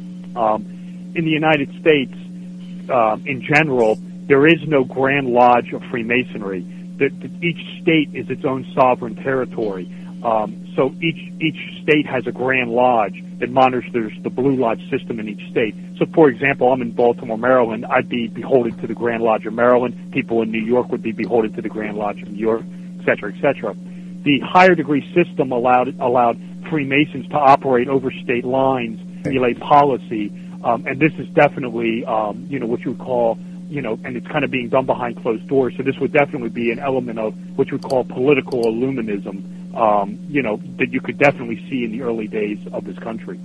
in the United States, in general, there is no Grand Lodge of Freemasonry. Each state is its own sovereign territory. So each state has a Grand Lodge that monitors the Blue Lodge system in each state. So, for example, I'm in Baltimore, Maryland. I'd be beholden to the Grand Lodge of Maryland. People in New York would be beholden to the Grand Lodge of New York, et cetera, et cetera. The higher degree system allowed Freemasons to operate over state lines, emulate policy, and this is definitely, what you would call, and it's kind of being done behind closed doors. So this would definitely be an element of what you would call political Illuminism, that you could definitely see in the early days of this country.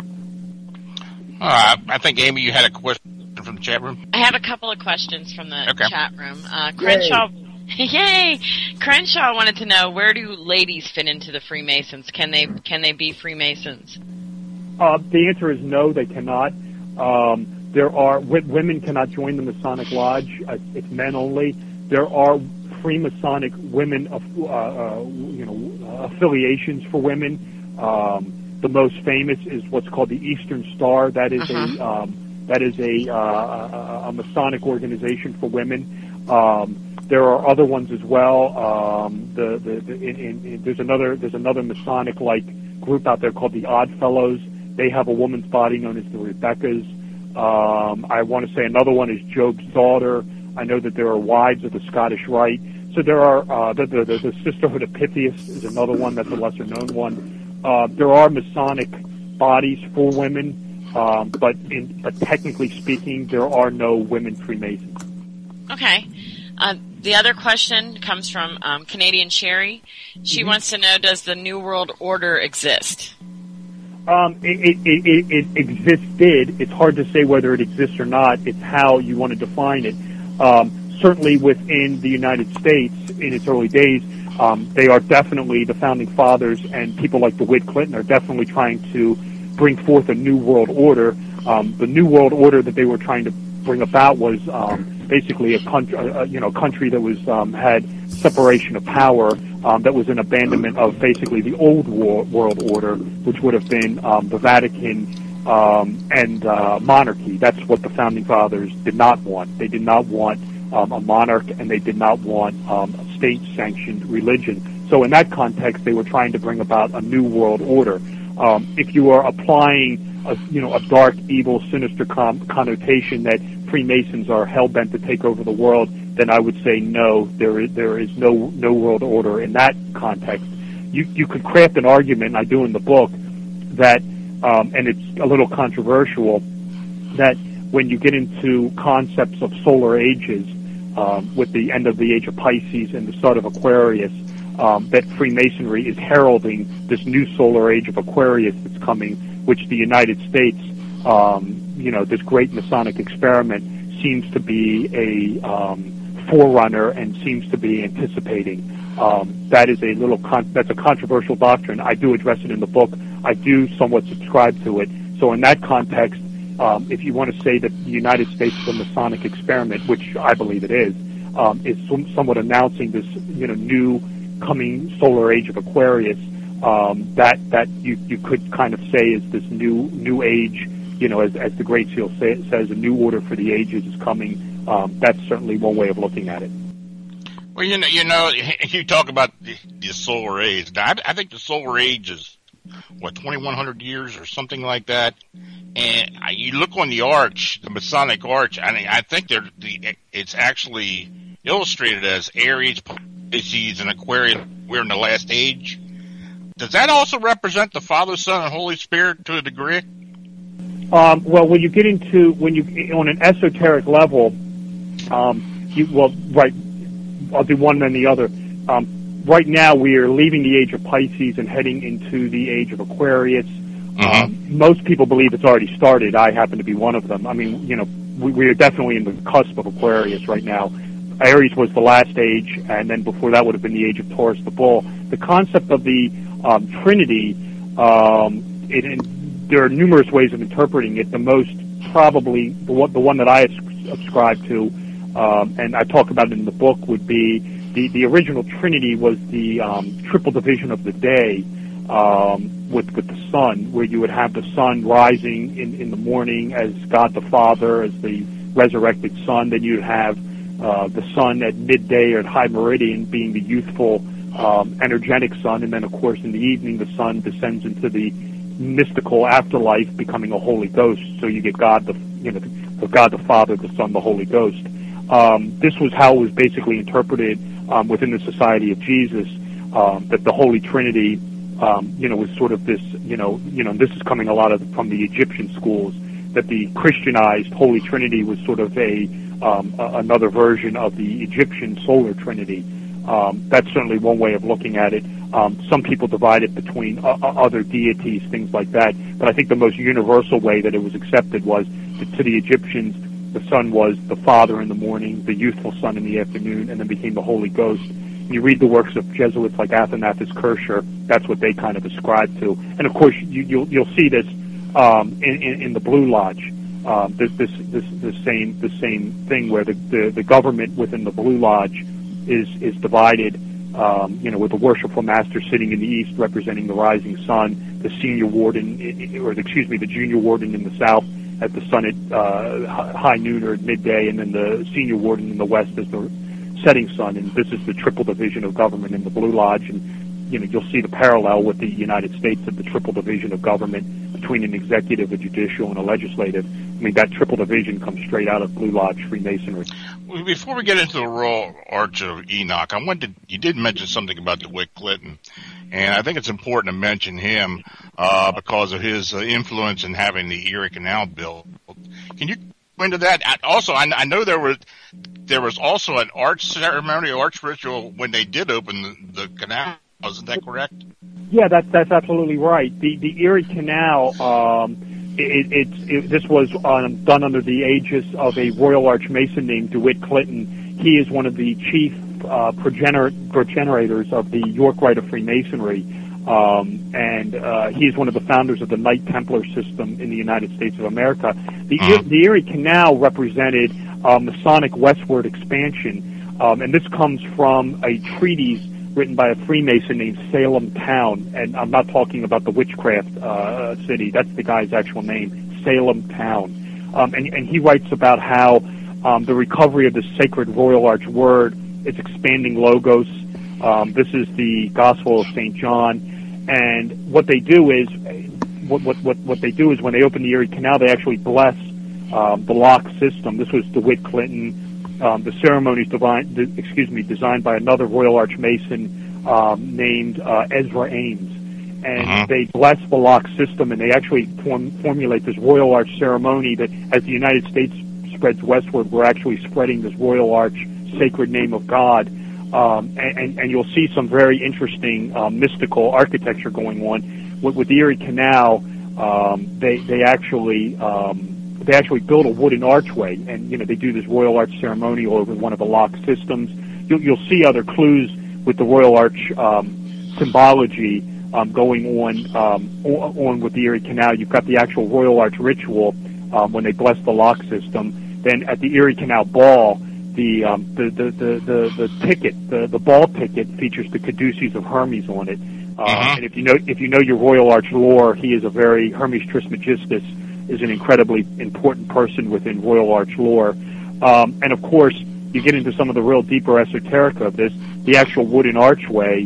I think, Amy, you had a question from the chat room. I have a couple of questions from the chat room. Crenshaw. Yay! Crenshaw wanted to know, where do ladies fit into the Freemasons? Can they be Freemasons? The answer is no, they cannot. Women cannot join the Masonic Lodge. It's men only. There are Freemasonic women, affiliations for women. The most famous is what's called the Eastern Star. That is a Masonic organization for women. There are other ones as well. There's another Masonic like group out there called the Odd Fellows. They have a woman's body known as the Rebeccas. I want to say another one is Job's Daughter. I know that there are Wives of the Scottish Rite. So there are the Sisterhood of Pythias is another one that's a lesser known one. There are Masonic bodies for women, but technically speaking, there are no women Freemasons. Okay. The other question comes from Canadian Sherry. She wants to know, does the New World Order exist? It existed. It's hard to say whether it exists or not. It's how you want to define it. Certainly within the United States, in its early days, they are definitely, the Founding Fathers and people like DeWitt Clinton are definitely trying to bring forth a New World Order. The New World Order that they were trying to bring about was basically a country that was had separation of power, that was an abandonment of basically the old world order, which would have been the Vatican and monarchy. That's what the Founding Fathers did not want. They did not want a monarch, and they did not want a state-sanctioned religion. So in that context, they were trying to bring about a new world order. If you are applying a dark, evil, sinister connotation that Freemasons are hell-bent to take over the world, then I would say no, there is no world order in that context. You could craft an argument, and I do in the book, that, and it's a little controversial, that when you get into concepts of solar ages, with the end of the age of Pisces and the start of Aquarius, that Freemasonry is heralding this new solar age of Aquarius that's coming, which the United States, this great Masonic experiment seems to be a forerunner and seems to be anticipating. That is that's a controversial doctrine. I do address it in the book. I do somewhat subscribe to it. So in that context, if you want to say that the United States is a Masonic experiment, which I believe it is somewhat announcing this, new coming solar age of Aquarius, that you could kind of say is this new age, as the Great Seal says, a new order for the ages is coming. That's certainly one way of looking at it. Well, you talk about the solar age. Now, I think the solar age is 2,100 years or something like that. And you look on the arch, the Masonic arch, I think it's actually illustrated as Aries, Pisces, and Aquarius. We're in the last age. Does that also represent the Father, Son, and Holy Spirit to a degree? Well, when you get into on an esoteric level, right. I'll do one then the other. Right now, we are leaving the age of Pisces and heading into the age of Aquarius. Most people believe it's already started. I happen to be one of them. I mean, we are definitely in the cusp of Aquarius right now. Aries was the last age, and then before that would have been the age of Taurus, the bull. The concept of the Trinity, there are numerous ways of interpreting it. The most probably, the one that I subscribe to, and I talk about it in the book, would be the original Trinity was the triple division of the day, with the sun, where you would have the sun rising in the morning as God the Father, as the resurrected sun. Then you'd have the sun at midday or at high meridian being the youthful, energetic sun. And then, of course, in the evening, the sun descends into the mystical afterlife, becoming a Holy Ghost. So you get God God the Father, the Son, the Holy Ghost. This was how it was basically interpreted within the Society of Jesus, that the Holy Trinity, was sort of this, this is coming a lot from the Egyptian schools, that the Christianized Holy Trinity was sort of another version of the Egyptian solar Trinity. That's certainly one way of looking at it. Some people divide it between other deities, things like that. But I think the most universal way that it was accepted was that to the Egyptians, the sun was the Father in the morning, the youthful Son in the afternoon, and then became the Holy Ghost. And you read the works of Jesuits like Athanasius Kircher, that's what they kind of ascribe to. And of course, you'll see this in the Blue Lodge. The same thing where the government within the Blue Lodge is divided. With the worshipful master sitting in the east representing the rising sun, the senior warden, the junior warden in the south at the sun at high noon or at midday, and then the senior warden in the west as the setting sun. And this is the triple division of government in the Blue Lodge. And you'll see the parallel with the United States of the triple division of government between an executive, a judicial, and a legislative. mean, that triple division comes straight out of Blue Lodge Freemasonry. Before we get into the Royal Arch of Enoch, you did mention something about DeWitt Clinton, and I think it's important to mention him because of his influence in having the Erie Canal built. Can you go into that? Also, I know there was also an arch ceremony, arch ritual when they did open the canal. Isn't that correct? Yeah, that's absolutely right. The Erie Canal. This was done under the aegis of a Royal Arch Mason named DeWitt Clinton. He is one of the chief progenitors of the York Rite of Freemasonry, and he is one of the founders of the Knight Templar system in the United States of America. The Erie Canal represented Masonic westward expansion, and this comes from a treatise written by a Freemason named Salem Town, and I'm not talking about the witchcraft city. That's the guy's actual name, Salem Town. And he writes about how the recovery of the sacred Royal Arch word is expanding logos. This is the Gospel of St. John, and what they do is what they do is when they open the Erie Canal, they actually bless the lock system. This was DeWitt Clinton. The ceremony is designed by another Royal Arch Mason named Ezra Ames. And they bless the lock system, and they actually formulate this Royal Arch ceremony that, as the United States spreads westward, we're actually spreading this Royal Arch sacred name of God. And you'll see some very interesting mystical architecture going on. With the Erie Canal, they actually build a wooden archway, and they do this Royal Arch ceremony over one of the lock systems. You'll see other clues with the Royal Arch symbology going on with the Erie Canal. You've got the actual Royal Arch ritual when they bless the lock system. Then at the Erie Canal Ball, the ticket, the ball ticket, features the caduceus of Hermes on it. And if you know your Royal Arch lore, he is a very Hermes Trismegistus is an incredibly important person within Royal Arch lore. And of course, you get into some of the real deeper esoterica of this. The actual wooden archway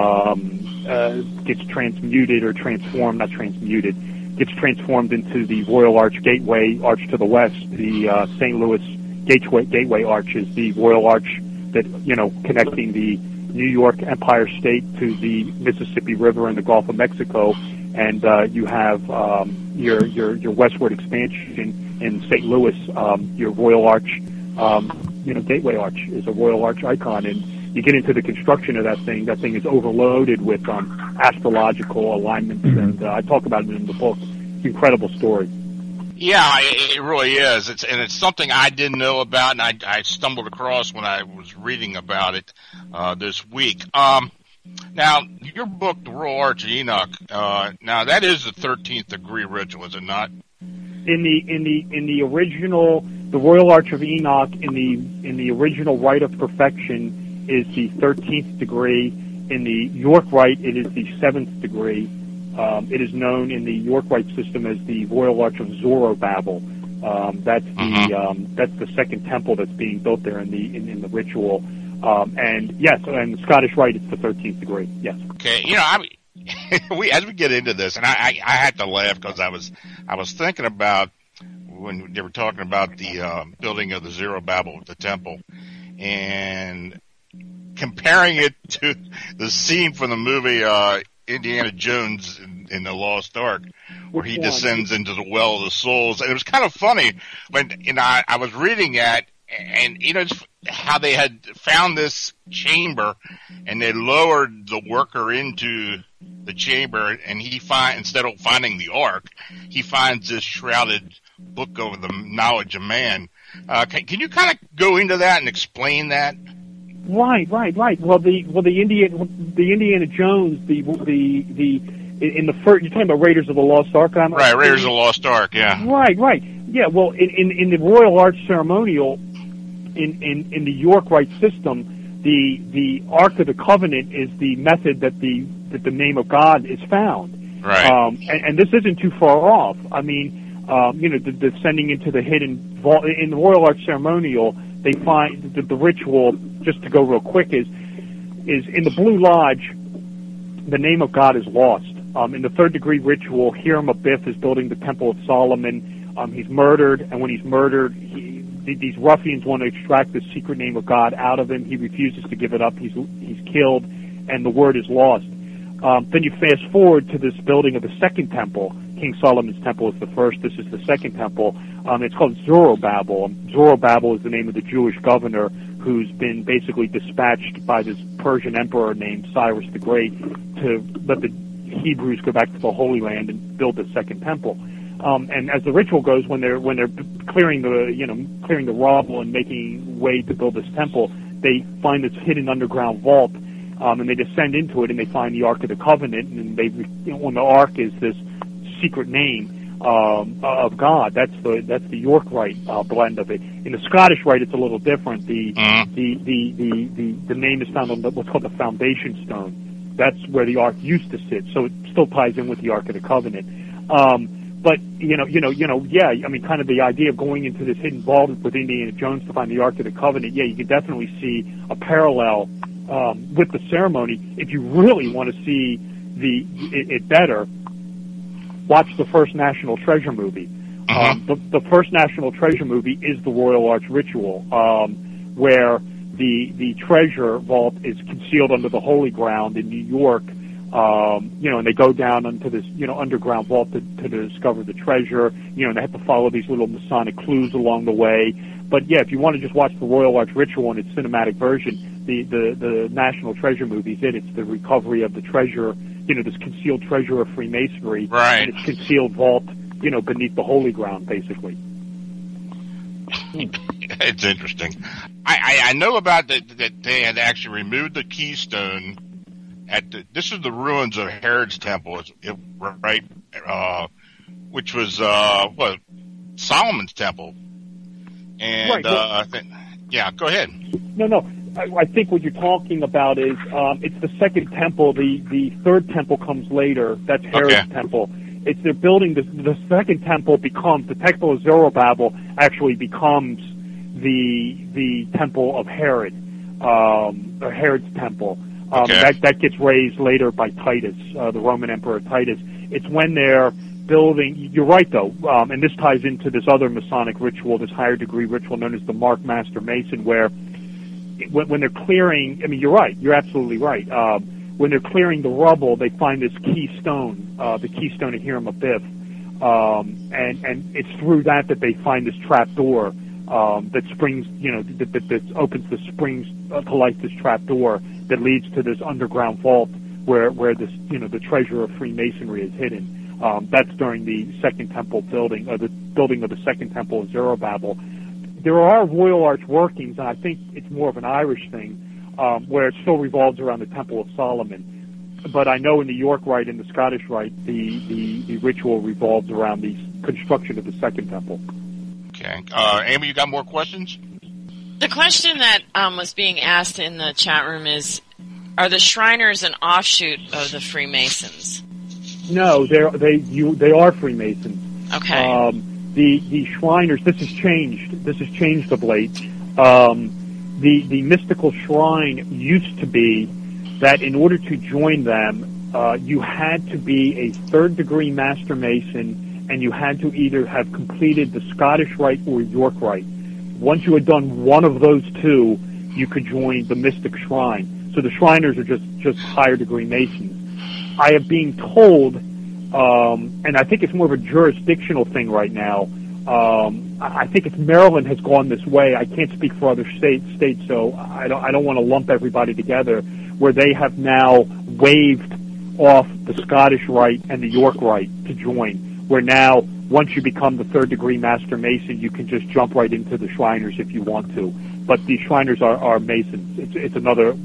gets transmuted or transformed, not transmuted, gets transformed into the Royal Arch Gateway Arch to the west. The St. Louis Gateway Arch is the Royal Arch that, connecting the New York Empire State to the Mississippi River and the Gulf of Mexico. And you have your westward expansion in St. Louis. Your Royal Arch, Gateway Arch is a Royal Arch icon, and you get into the construction of that thing. That thing is overloaded with astrological alignments, and I talk about it in the book. It's an incredible story. Yeah, it really is. It's something I didn't know about, and I stumbled across when I was reading about it this week. Now, your book, The Royal Arch of Enoch, now that is the 13th degree ritual, is it not? In the original, the Royal Arch of Enoch, in the original Rite of Perfection, is the 13th degree. In the York Rite, it is the 7th degree. It is known in the York Rite system as the Royal Arch of Zorobabel. That's the second temple that's being built there in the ritual. And yes, and the Scottish Rite, it's the 13th degree. Yes. Okay, as we get into this, and I had to laugh because I was thinking about when they were talking about the building of the Zorobabel, the temple, and comparing it to the scene from the movie Indiana Jones in the Lost Ark, where he descends into the well of the souls. And it was kind of funny when I was reading that, and how they had found this chamber, and they lowered the worker into the chamber, and instead of finding the Ark, he finds this shrouded book of the knowledge of man. Can you kind of go into that and explain that? Right. Well, the Indiana Jones, in the first, you're talking about Raiders of the Lost Ark, right? Raiders of the Lost Ark, yeah. Right. Yeah. Well, in the Royal Arch ceremonial, in the York Rite system, the Ark of the Covenant is the method that the name of God is found. Right. And this isn't too far off. I mean, descending into the hidden vault in the Royal Arch ceremonial. They find the ritual, just to go real quick, is in the Blue Lodge, the name of God is lost. In the 3rd degree ritual, Hiram Abiff is building the Temple of Solomon. He's murdered, and when he's murdered, these ruffians want to extract the secret name of God out of him. He refuses to give it up. He's killed, and the word is lost. Then you fast forward to this building of the second temple. King Solomon's temple is the first. This is the second temple. It's called Zorobabel. Zorobabel is the name of the Jewish governor who's been basically dispatched by this Persian emperor named Cyrus the Great to let the Hebrews go back to the Holy Land and build the second temple. And as the ritual goes, when they're clearing the rubble and making way to build this temple, they find this hidden underground vault, and they descend into it and they find the Ark of the Covenant, and on the Ark is this secret name of God. That's the York Rite blend of it. In the Scottish Rite, it's a little different. The name is found on what's called the foundation stone. That's where the Ark used to sit, so it still ties in with the Ark of the Covenant. But yeah, I mean, kind of the idea of going into this hidden vault with Indiana Jones to find the Ark of the Covenant. Yeah, you can definitely see a parallel with the ceremony. If you really want to see it better, watch the first National Treasure movie. The first National Treasure movie is the Royal Arch Ritual, where the treasure vault is concealed under the Holy Ground in New York. And they go down into this, underground vault to discover the treasure. And they have to follow these little Masonic clues along the way. But yeah, if you want to just watch the Royal Arch Ritual in its cinematic version, the National Treasure movie is it. It's the recovery of the treasure, this concealed treasure of Freemasonry. Right. And its concealed vault, beneath the Holy Ground, basically. It's interesting. I know about that they had actually removed the keystone this is the ruins of Herod's temple, right? Which was Solomon's temple. And right, yeah, go ahead. No. I think what you're talking about is it's the second temple. The third temple comes later. That's Herod's temple. It's they're building the second temple becomes the temple of Zerubbabel actually becomes the temple of Herod, or Herod's temple. That gets raised later by Titus, the Roman Emperor Titus. It's when they're building. You're right, though, and this ties into this other Masonic ritual, this higher degree ritual known as the Mark Master Mason, where when they're clearing. I mean, you're right. You're absolutely right. When they're clearing the rubble, they find this keystone, the keystone of Hiram Abiff, and it's through that they find this trap door that springs, that opens the springs to light this trap door that leads to this underground vault where this, the treasure of Freemasonry is hidden. That's during the Second Temple building, or the building of the Second Temple of Zerubbabel. There are Royal Arch workings, and I think it's more of an Irish thing, where it still revolves around the Temple of Solomon. But I know in the York Rite and the Scottish Rite, the ritual revolves around the construction of the Second Temple. Okay. Amy, you got more questions? The question that was being asked in the chat room is, are the Shriners an offshoot of the Freemasons? No, they are Freemasons. Okay. The Shriners, this has changed of late. The mystical shrine used to be that in order to join them, you had to be a third-degree Master Mason, and you had to either have completed the Scottish Rite or York Rite. Once you had done one of those two, you could join the Mystic Shrine. So the Shriners are just higher-degree Masons. I am being told, and I think it's more of a jurisdictional thing right now. I think it's Maryland has gone this way. I can't speak for other states, so I don't want to lump everybody together. Where they have now waived off the Scottish Rite and the York Rite to join. Where now, once you become the third-degree Master Mason, you can just jump right into the Shriners if you want to. But the Shriners are Masons. It's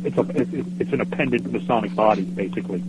an appendant Masonic body, basically.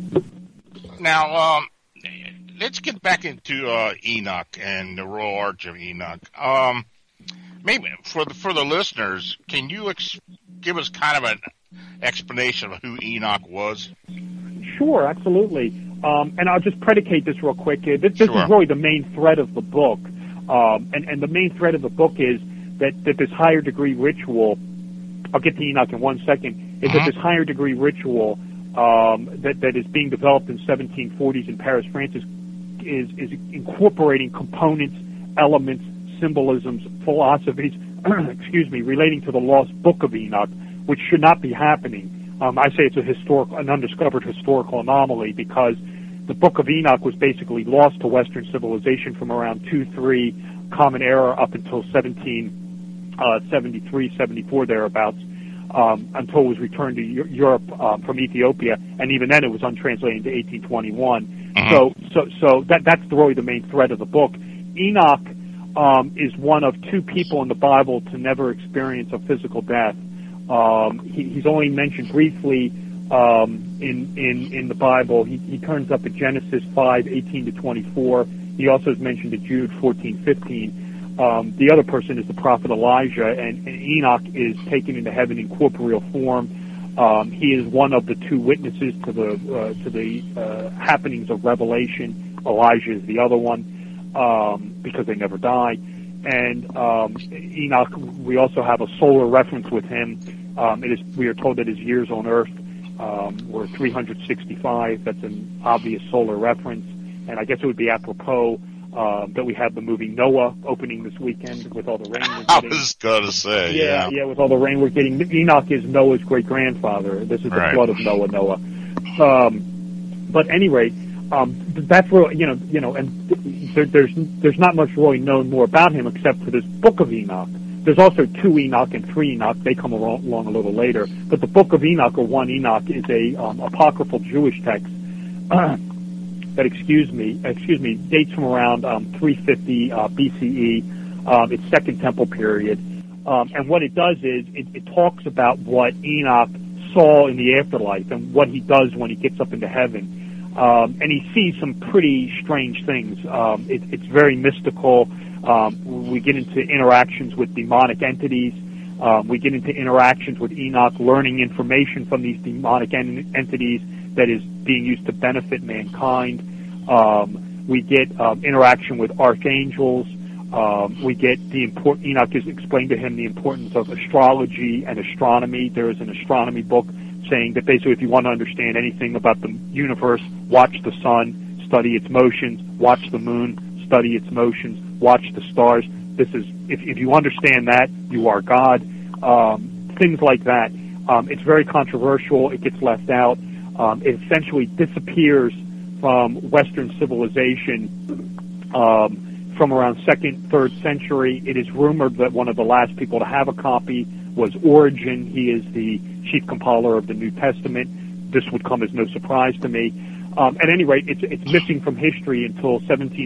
Now, let's get back into Enoch and the Royal Arch of Enoch. Maybe for the listeners, can you give us kind of an explanation of who Enoch was? Sure, absolutely. And I'll just predicate this real quick. This is really the main thread of the book. And the main thread of the book is that this higher degree ritual, I'll get to Enoch in 1 second, is that this higher degree ritual that is being developed in 1740s in Paris, France, is incorporating components elements, symbolisms, philosophies, excuse me, relating to the lost Book of Enoch, which should not be happening. I say it's an undiscovered historical anomaly because the Book of Enoch was basically lost to Western civilization from around 2-3 Common Era up until 1773, 74 thereabouts, until it was returned to Europe from Ethiopia, and even then it was untranslated into 1821. So that's really the main thread of the book. Enoch is one of 2 people in the Bible to never experience a physical death. He's only mentioned briefly in the Bible. He turns up at Genesis 5:18-24. He also is mentioned at Jude 14:15. The other person is the prophet Elijah, and Enoch is taken into heaven in corporeal form. He is one of the 2 witnesses to the happenings of Revelation. Elijah is the other one because they never die. And Enoch, we also have a solar reference with him. We are told that his years on Earth were 365. That's an obvious solar reference. And I guess it would be apropos that we have the movie Noah opening this weekend with all the rain we're getting. I was going to say, yeah, with all the rain we're getting. Enoch is Noah's great-grandfather. This is the flood of Noah. But at any rate, that's really, and there's not much really known more about him except for this Book of Enoch. There's also 2 Enoch and 3 Enoch. They come along a little later. But the Book of Enoch, or 1 Enoch, is a apocryphal Jewish text that, excuse me, dates from around 350 BCE. It's Second Temple period. And what it does is it talks about what Enoch saw in the afterlife and what he does when he gets up into heaven. And he sees some pretty strange things. It's very mystical. We get into interactions with demonic entities. We get into interactions with Enoch, learning information from these demonic entities that is being used to benefit mankind. We get interaction with archangels. We get Enoch is explained to him the importance of astrology and astronomy. There is an astronomy book saying that basically if you want to understand anything about the universe, watch the sun, study its motions, watch the moon, study its motions, watch the stars. This is, if you understand that, you are God. Things like that. It's very controversial. It gets left out. It essentially disappears from Western civilization from around 2nd, 3rd century. It is rumored that one of the last people to have a copy was Origen. He is the chief compiler of the New Testament. This would come as no surprise to me. At any rate, it's missing from history until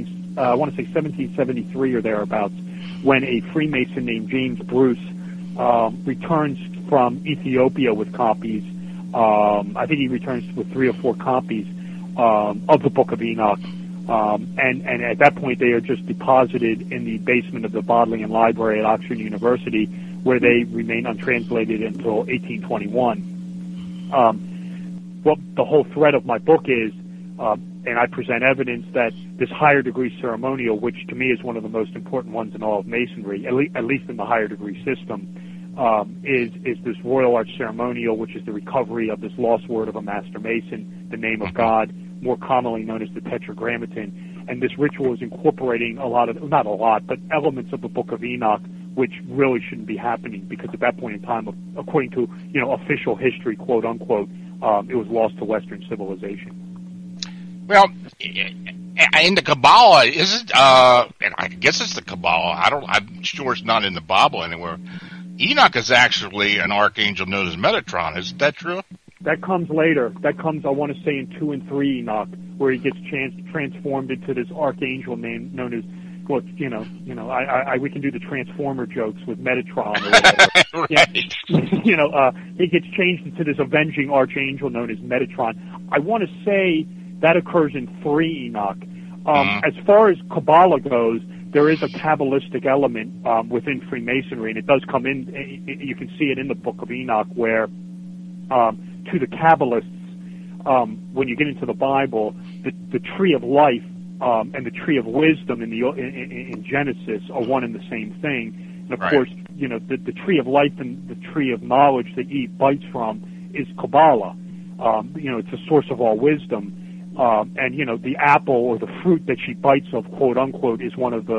1773 or thereabouts, when a Freemason named James Bruce returns from Ethiopia with copies. I think he returns with 3 or 4 copies of the Book of Enoch. And at that point, they are just deposited in the basement of the Bodleian Library at Oxford University, where they remain untranslated until 1821. What the whole thread of my book is, and I present evidence that this higher degree ceremonial, which to me is one of the most important ones in all of Masonry, at least in the higher degree system, is this Royal Arch ceremonial, which is the recovery of this lost word of a Master Mason, the name of God, more commonly known as the Tetragrammaton. And this ritual is incorporating not a lot, but elements of the Book of Enoch, which really shouldn't be happening, because at that point in time, according to official history, quote unquote, it was lost to Western civilization. Well, in the Kabbalah, is it? And I guess it's the Kabbalah. I'm sure it's not in the Bible anywhere. Enoch is actually an archangel known as Metatron. Isn't that true? That comes later. That comes, I want to say, in 2 and 3 Enoch, where he gets transformed into this archangel known as, well, we can do the Transformer jokes with Metatron or whatever. Right. He gets changed into this avenging archangel known as Metatron. I want to say that occurs in 3 Enoch. As far as Kabbalah goes, there is a Kabbalistic element within Freemasonry, and it does come in. You can see it in the Book of Enoch, where to the Kabbalists, when you get into the Bible, the tree of life and the tree of wisdom in Genesis are one and the same thing. And of course, the tree of life and the tree of knowledge that Eve bites from is Kabbalah. It's a source of all wisdom. And the apple or the fruit that she bites of, quote unquote, is one of the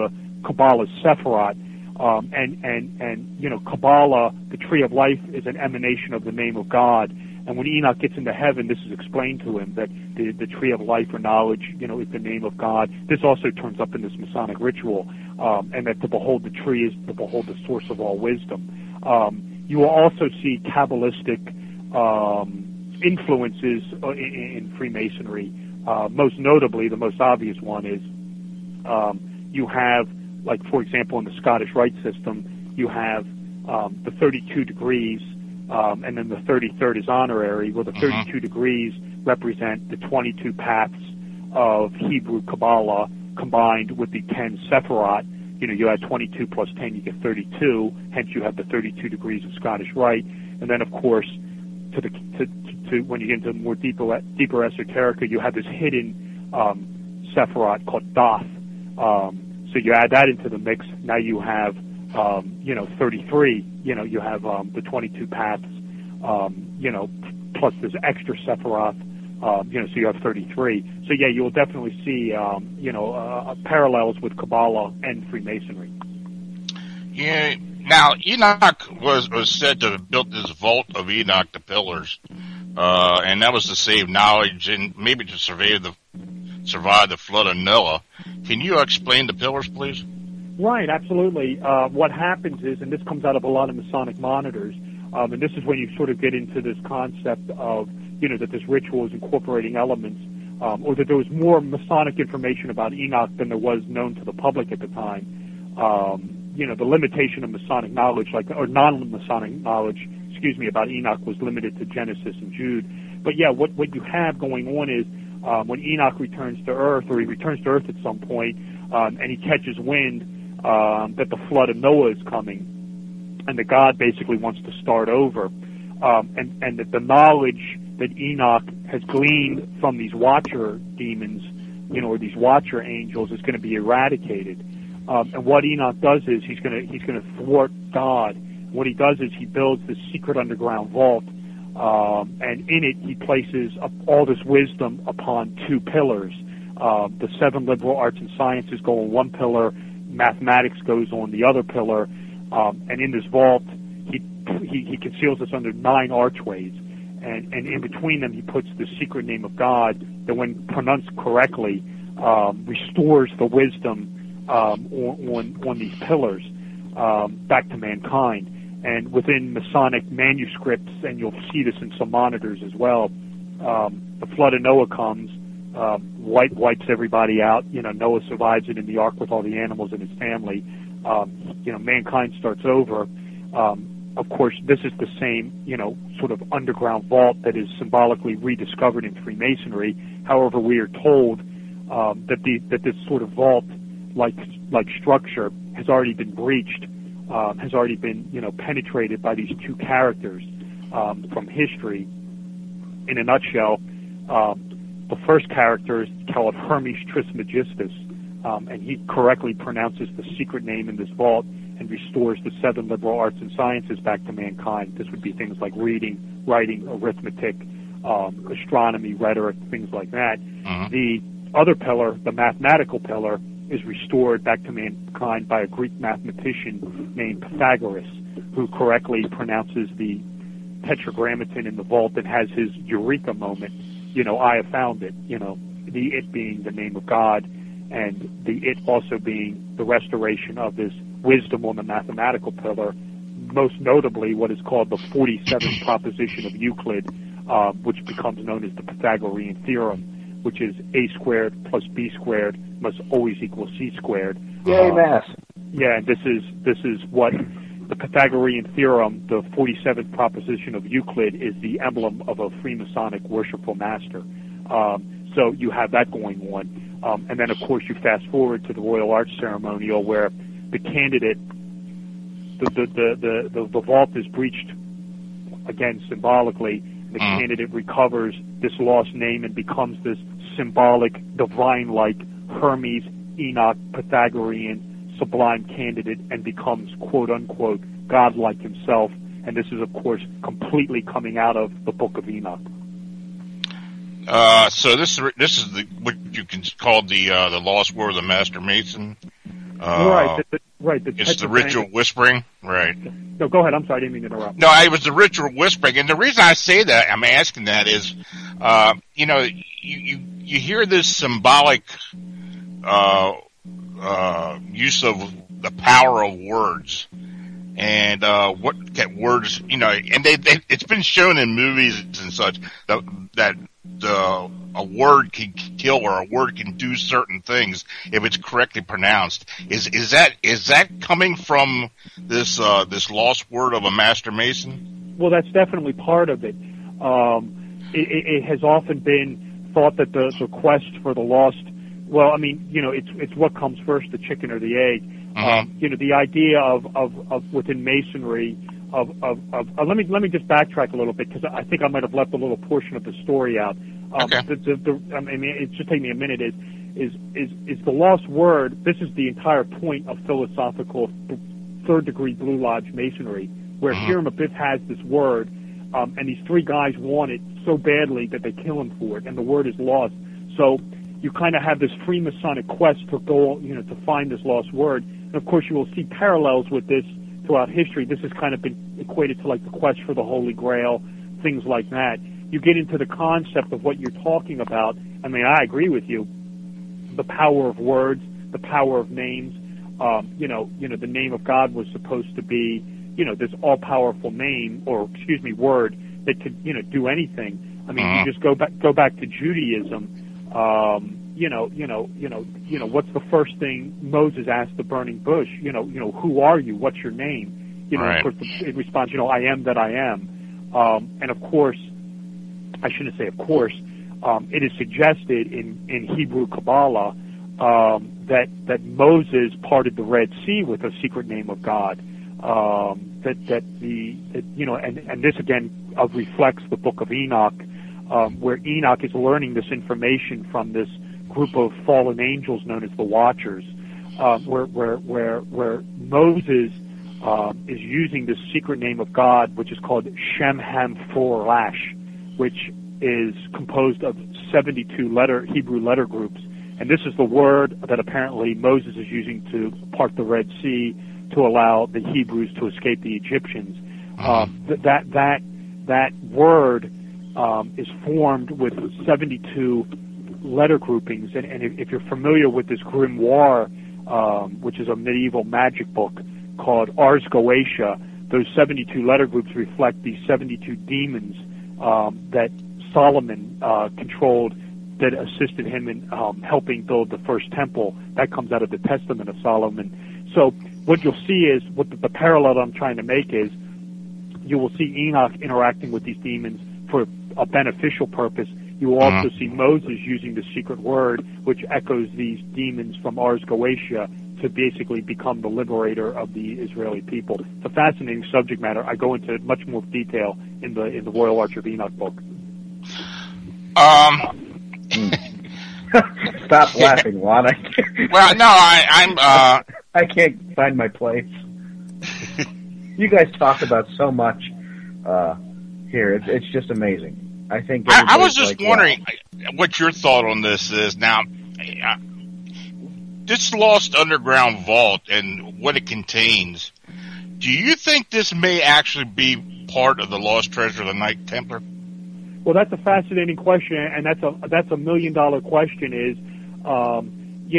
Kabbalah's Sephiroth. And you know, Kabbalah, the tree of life, is an emanation of the name of God. And when Enoch gets into heaven, this is explained to him, that the tree of life or knowledge, you know, is the name of God. This also turns up in this Masonic ritual, and that to behold the tree is to behold the source of all wisdom. You will also see Kabbalistic influences in Freemasonry. Most notably, the most obvious one is you have, like, for example, in the Scottish Rite system, you have the 32 degrees, and then the 33rd is honorary, where the 32 degrees represent the 22 paths of Hebrew Kabbalah combined with the 10 Sephiroth. You know, you add 22 plus 10, you get 32, hence you have the 32 degrees of Scottish Rite. And then, of course, to when you get into more deeper esoterica, you have this hidden Sephiroth called Doth. So you add that into the mix. Now you have, 33. You know, you have the 22 paths. Plus this extra Sephiroth. So you have 33. So yeah, you will definitely see, parallels with Kabbalah and Freemasonry. Yeah. Now Enoch was said to have built this vault of Enoch, the pillars, and that was to save knowledge and maybe to survive the flood of Noah. Can you explain the pillars, please? Right, absolutely. What happens is, and this comes out of a lot of Masonic monitors, and this is when you sort of get into this concept of, that this ritual is incorporating elements, or that there was more Masonic information about Enoch than there was known to the public at the time. The limitation of Masonic knowledge, or non-Masonic knowledge, about Enoch was limited to Genesis and Jude. But yeah, what you have going on is, when Enoch returns to Earth, or he returns to Earth at some point, and he catches wind that the flood of Noah is coming, and that God basically wants to start over, and that the knowledge that Enoch has gleaned from these watcher demons, or these watcher angels, is going to be eradicated. And what Enoch does is he's going to thwart God. What he does is he builds this secret underground vault, and in it he places all this wisdom upon two pillars. The 7 liberal arts and sciences go on one pillar, mathematics goes on the other pillar, and in this vault he conceals us under 9 archways, and in between them he puts the secret name of God that, when pronounced correctly, restores the wisdom on these pillars back to mankind. And within Masonic manuscripts, and you'll see this in some monitors as well, the flood of Noah comes, wipes everybody out. Noah survives it in the ark with all the animals and his family. Mankind starts over. Of course, this is the same, sort of underground vault that is symbolically rediscovered in Freemasonry. However, we are told that this sort of vault-like structure has already been breached, has already been, penetrated by these two characters from history. In a nutshell, the first character is called Hermes Trismegistus, and he correctly pronounces the secret name in this vault and restores the 7 liberal arts and sciences back to mankind. This would be things like reading, writing, arithmetic, astronomy, rhetoric, things like that. The other pillar, the mathematical pillar, is restored back to mankind by a Greek mathematician named Pythagoras, who correctly pronounces the tetragrammaton in the vault and has his eureka moment. I have found it. The it being the name of God, and the it also being the restoration of this wisdom on the mathematical pillar, most notably what is called the 47th proposition of Euclid, which becomes known as the Pythagorean theorem, which is a squared plus b squared must always equal c squared. Yay, math. Yeah, and this is what the Pythagorean theorem, the 47th proposition of Euclid, is the emblem of a Freemasonic worshipful master. So you have that going on. And then, of course, you fast forward to the Royal Arch ceremonial, where the candidate, the vault is breached, again, symbolically. The candidate recovers this lost name and becomes this symbolic, divine-like Hermes, Enoch, Pythagorean, sublime candidate, and becomes, quote-unquote, godlike himself. And this is, of course, completely coming out of the Book of Enoch. So this is what you can call the Lost War of the Master Mason. Right. It's the ritual whispering. Right. No, go ahead. I'm sorry. I didn't mean to interrupt. No, it was the ritual whispering. And the reason I say that, I'm asking that is, you hear this symbolic, use of the power of words. And, what get words, and it's been shown in movies and such that a word can kill or a word can do certain things if it's correctly pronounced. Is that coming from this lost word of a Master Mason? Well, that's definitely part of it. It has often been thought that the quest for the lost, well, I mean, it's what comes first, the chicken or the egg. The idea of within Masonry let me just backtrack a little bit, because I think I might have left a little portion of the story out. Okay. It's just taking me a minute. Is the lost word? This is the entire point of philosophical third degree Blue Lodge Masonry, where Hiram Abiff has this word, and these three guys want it so badly that they kill him for it, and the word is lost. So you kind of have this Freemasonic quest to go, to find this lost word. And of course, you will see parallels with this throughout history. This has kind of been equated to like the quest for the Holy Grail, things like that. You get into the concept of what you're talking about. I mean, I agree with you. The power of words, the power of names. The name of God was supposed to be, this all-powerful name, or word that could, do anything. I mean, you just go back to Judaism. What's the first thing Moses asked the burning bush? Who are you? What's your name? Right. Of course, it responds, I am that I am. And of course, I shouldn't say of course, it is suggested in Hebrew Kabbalah that Moses parted the Red Sea with a secret name of God. And this again reflects the Book of Enoch, where Enoch is learning this information from this group of fallen angels known as the Watchers, where Moses is using this secret name of God, which is called Shem Ham For Lash, which is composed of 72 Hebrew letter groups. And this is the word that apparently Moses is using to part the Red Sea to allow the Hebrews to escape the Egyptians. That word is formed with 72 letter groupings, and if you're familiar with this grimoire, which is a medieval magic book called Ars Goetia, those 72 letter groups reflect the 72 demons that Solomon controlled, that assisted him in helping build the first temple. That comes out of the Testament of Solomon. So what you'll see is, what the parallel I'm trying to make is, you will see Enoch interacting with these demons for a beneficial purpose. You will also see Moses using the secret word, which echoes these demons from Ars Goetia, to basically become the liberator of the Israeli people. It's a fascinating subject matter. I go into much more detail in the Royal Arch of Enoch book. Stop laughing, Juan. Well, no, I can't find my place. You guys talk about so much here. It's just amazing. I think I was just wondering what your thought on this is. Now, this lost underground vault and what it contains, do you think this may actually be part of the lost treasure of the Knight Templar? Well, that's a fascinating question, and that's a $1 million question. Is and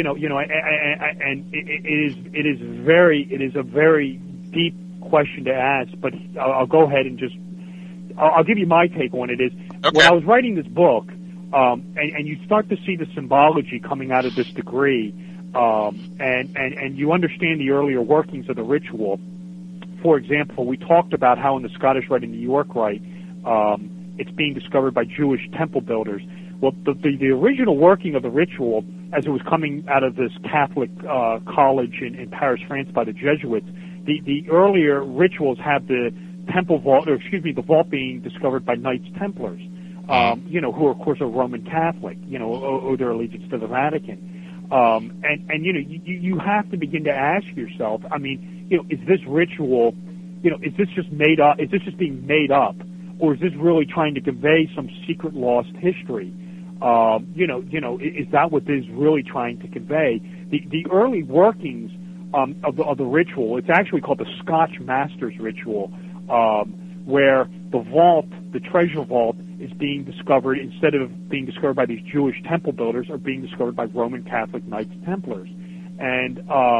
it is a very deep question to ask. But I'll go ahead and I'll give you my take on it. Is okay. When I was writing this book, and you start to see the symbology coming out of this degree, and you understand the earlier workings of the ritual. For example, we talked about how in the Scottish Rite in New York Rite, it's being discovered by Jewish temple builders. Well, the original working of the ritual, as it was coming out of this Catholic college in Paris, France, by the Jesuits, the earlier rituals have the temple vault, the vault being discovered by Knights Templars, who of course are Roman Catholic, owe their allegiance to the Vatican. You have to begin to ask yourself, I mean, is this ritual, is this just made up? Is this just being made up? Or is this really trying to convey some secret lost history? Is that what this is really trying to convey? The early workings of the ritual. It's actually called the Scotch Masters Ritual, where the vault, the treasure vault, is being discovered, instead of being discovered by these Jewish temple builders, are being discovered by Roman Catholic Knights Templars. And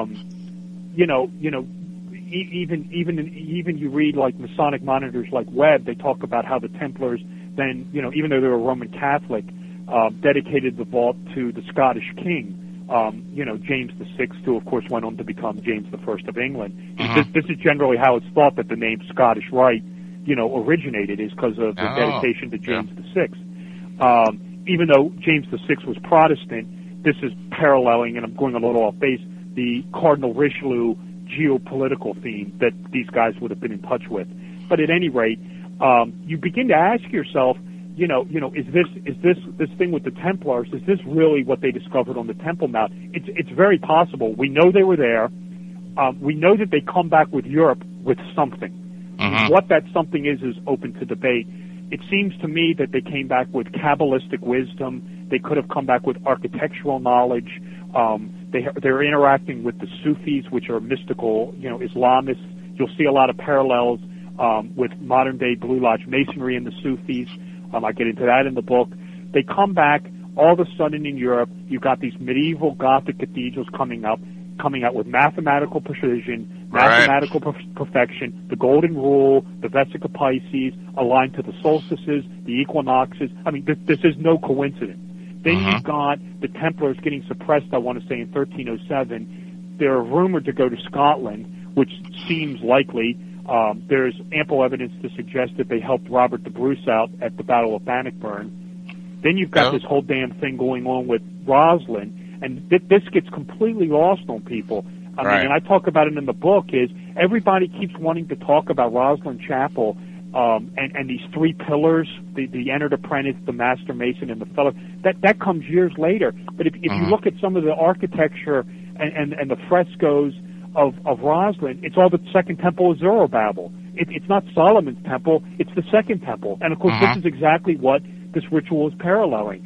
even you read like Masonic monitors like Webb, they talk about how the Templars then, even though they were Roman Catholic, dedicated the vault to the Scottish king, James VI, who of course went on to become James I of England. This is generally how it's thought that the name Scottish Rite, originated, is because of the dedication to James VI. Even though James VI was Protestant, this is paralleling, and I'm going a little off base, the Cardinal Richelieu geopolitical theme that these guys would have been in touch with. But at any rate, you begin to ask yourself, is this thing with the Templars, is this really what they discovered on the Temple Mount? It's very possible. We know they were there. We know that they come back with Europe with something. What that something is open to debate. It seems to me that they came back with Kabbalistic wisdom. They could have come back with architectural knowledge. They're interacting with the Sufis, which are mystical, Islamists. You'll see a lot of parallels with modern-day Blue Lodge Masonry and the Sufis. I get into that in the book. They come back, all of a sudden in Europe, you've got these medieval Gothic cathedrals coming out with mathematical precision, mathematical perfection, the Golden Rule, the Vesica Pisces, aligned to the solstices, the equinoxes. I mean, this is no coincidence. Then you've got the Templars getting suppressed, I want to say, in 1307. They're rumored to go to Scotland, which seems likely. There's ample evidence to suggest that they helped Robert the Bruce out at the Battle of Bannockburn. Then you've got this whole damn thing going on with Rosslyn, and this gets completely lost on people. I mean, and I talk about it in the book, is everybody keeps wanting to talk about Rosslyn Chapel, and these three pillars, the entered apprentice, the master mason, and the fellow, that comes years later. But if you look at some of the architecture and the frescoes of Rosslyn, it's all the second temple of Zerubbabel. It's not Solomon's temple, it's the second temple. And of course, this is exactly what this ritual is paralleling.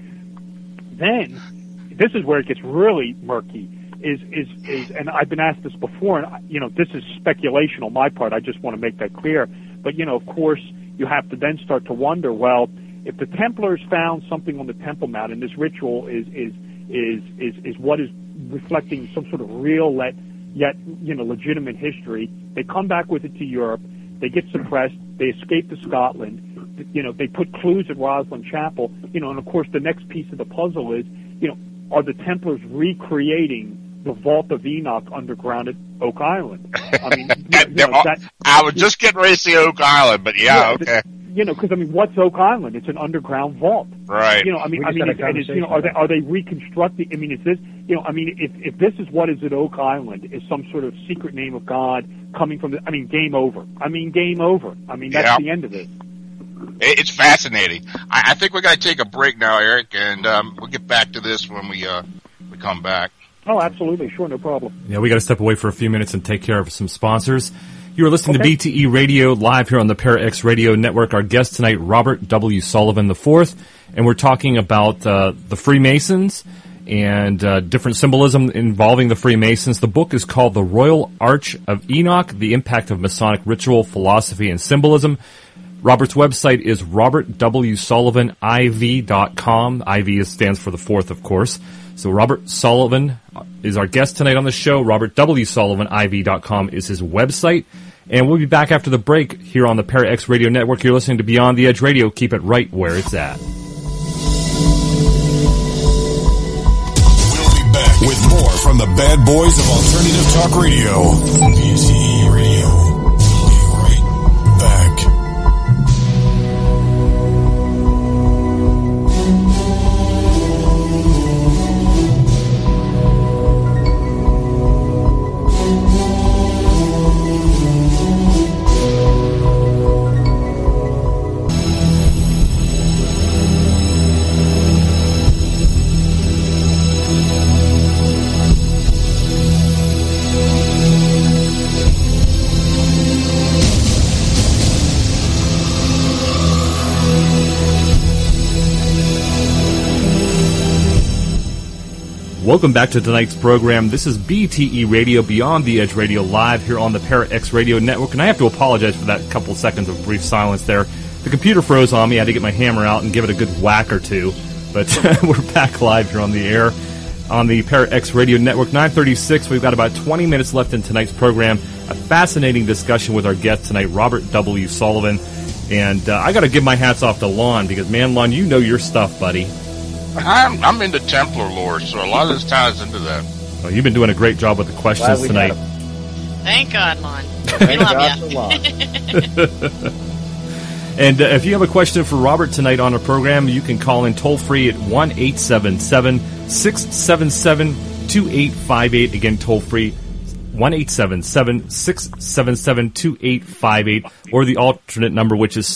Then, this is where it gets really murky, is and I've been asked this before, and this is speculation on my part, I just want to make that clear. But of course, you have to then start to wonder, well, if the Templars found something on the Temple Mount, and this ritual is what is reflecting some sort of real yet legitimate history, they come back with it to Europe, they get suppressed, they escape to Scotland, they put clues at Rosslyn Chapel, and of course the next piece of the puzzle is, are the Templars recreating the Vault of Enoch underground at Oak Island? I mean, I was just getting ready to say Oak Island, but okay. Because what's Oak Island? It's an underground vault, right? Are they reconstructing? I mean, is this? If this is what is at Oak Island, is some sort of secret name of God coming from game over. Game over. That's the end of it. It's fascinating. I think we got to take a break now, Eric, and we'll get back to this when we come back. Oh, absolutely. Sure, no problem. Yeah, we got to step away for a few minutes and take care of some sponsors. You are listening to BTE Radio live here on the ParaX Radio Network. Our guest tonight, Robert W. Sullivan IV, and we're talking about the Freemasons and different symbolism involving the Freemasons. The book is called The Royal Arch of Enoch, The Impact of Masonic Ritual, Philosophy, and Symbolism. Robert's website is robertwsullivan.iv.com. IV stands for the fourth, of course. So Robert Sullivan is our guest tonight on the show. robertwsullivan.iv.com is his website. And we'll be back after the break here on the ParaX Radio Network. You're listening to Beyond the Edge Radio. Keep it right where it's at. We'll be back with more from the bad boys of alternative talk radio. BTE Radio. We'll be right back. Welcome back to tonight's program. This is BTE Radio, Beyond the Edge Radio, live here on the Para-X Radio Network. And I have to apologize for that couple seconds of brief silence there. The computer froze on me. I had to get my hammer out and give it a good whack or two. But we're back live here on the air on the Para-X Radio Network. 9:36. We've got about 20 minutes left in tonight's program. A fascinating discussion with our guest tonight, Robert W. Sullivan. And I got to give my hats off to Lon because, man, Lon, you know your stuff, buddy. I'm into Templar lore, so a lot of this ties into that. Well, you've been doing a great job with the questions tonight. Thank God, Lon. We love you. And if you have a question for Robert tonight on the program, you can call in toll-free at 1-877-677-2858. Again, toll-free, 1-877-677-2858, or the alternate number, which is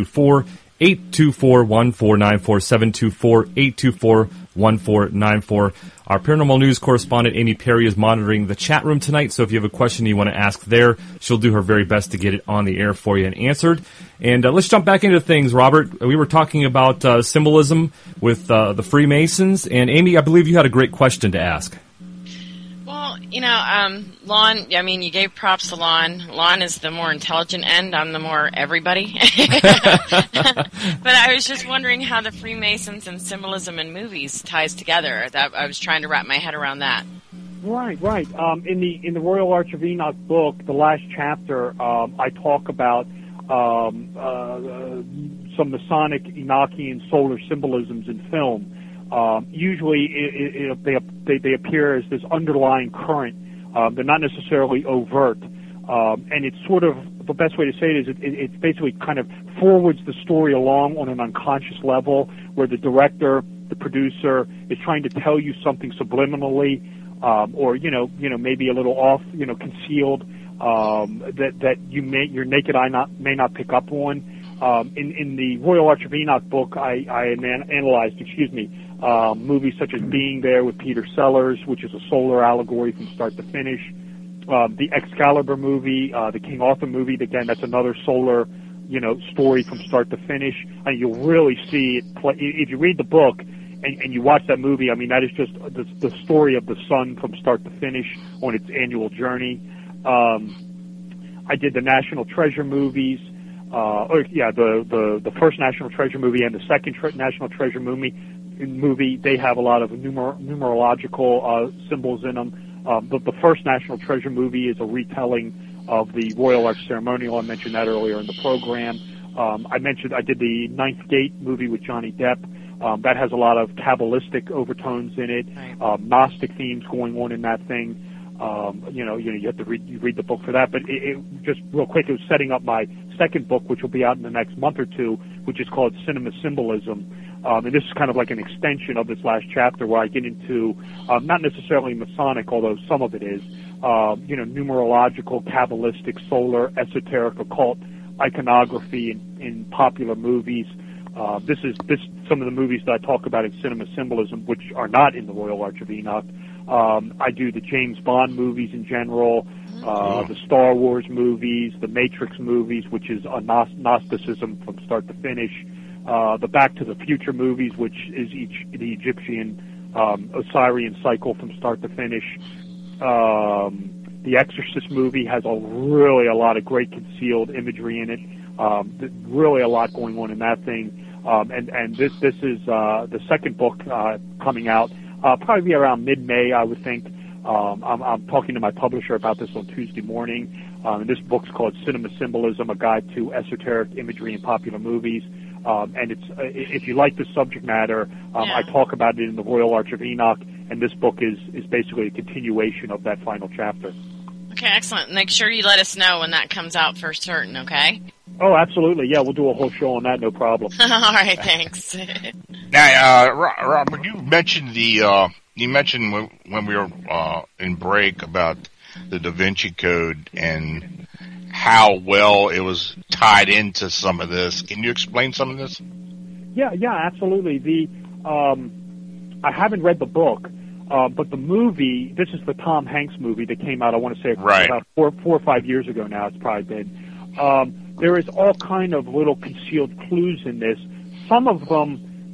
724-824-1494, 724-824-1494. Our paranormal news correspondent, Amy Perry, is monitoring the chat room tonight, so if you have a question you want to ask there, she'll do her very best to get it on the air for you and answered. And let's jump back into things, Robert. We were talking about symbolism with the Freemasons, and Amy, I believe you had a great question to ask. Well, Lon, I mean, you gave props to Lon. Lon is the more intelligent end. I'm the more everybody. But I was just wondering how the Freemasons and symbolism in movies ties together. I was trying to wrap my head around that. Right. In the Royal Arch of Enoch book, the last chapter, I talk about some Masonic Enochian solar symbolisms in film. Usually they appear as this underlying current. They're not necessarily overt. And it's sort of, the best way to say it is it basically kind of forwards the story along on an unconscious level where the director, the producer is trying to tell you something subliminally, or, maybe a little off, concealed, that your naked eye may not pick up on. In the Royal Arch of Enoch book, I analyzed, movies such as Being There with Peter Sellers, which is a solar allegory from start to finish. The Excalibur movie, the King Arthur movie, again, that's another solar, story from start to finish. And you'll really see it play. If you read the book and you watch that movie, I mean, that is just the story of the sun from start to finish on its annual journey. I did the National Treasure movies. The first National Treasure movie and the second National Treasure movie, they have a lot of numerological symbols in them. The first National Treasure movie is a retelling of the Royal Arch Ceremonial. I mentioned that earlier in the program. I did the Ninth Gate movie with Johnny Depp. That has a lot of Kabbalistic overtones in it, Gnostic themes going on in that thing. You have to read the book for that. But it just real quick, it was setting up my second book, which will be out in the next month or two, which is called Cinema Symbolism. And this is kind of like an extension of this last chapter where I get into, not necessarily Masonic, although some of it is, numerological, Kabbalistic, solar, esoteric, occult iconography in popular movies. Some of the movies that I talk about in Cinema Symbolism, which are not in the Royal Arch of Enoch. I do the James Bond movies in general, the Star Wars movies, the Matrix movies, which is a Gnosticism from start to finish, the Back to the Future movies, which is the Egyptian Osirian cycle from start to finish. The Exorcist movie has a lot of great concealed imagery in it. Really a lot going on in that thing. And this is the second book coming out. Probably be around mid-May, I would think. I'm talking to my publisher about this on Tuesday morning. And this book's called Cinema Symbolism, A Guide to Esoteric Imagery in Popular Movies. And it's if you like the subject matter, I talk about it in the Royal Arch of Enoch, and this book is basically a continuation of that final chapter. Okay, excellent. Make sure you let us know when that comes out for certain, okay? Oh, absolutely. Yeah, we'll do a whole show on that, no problem. All right, thanks. Now, Robert, you mentioned when we were in break about the Da Vinci Code and how well it was tied into some of this. Can you explain some of this? Yeah, absolutely. I haven't read the book, but the movie, this is the Tom Hanks movie that came out, I want to say about 4 or 5 years ago now, it's probably been. There is all kind of little concealed clues in this. Some of them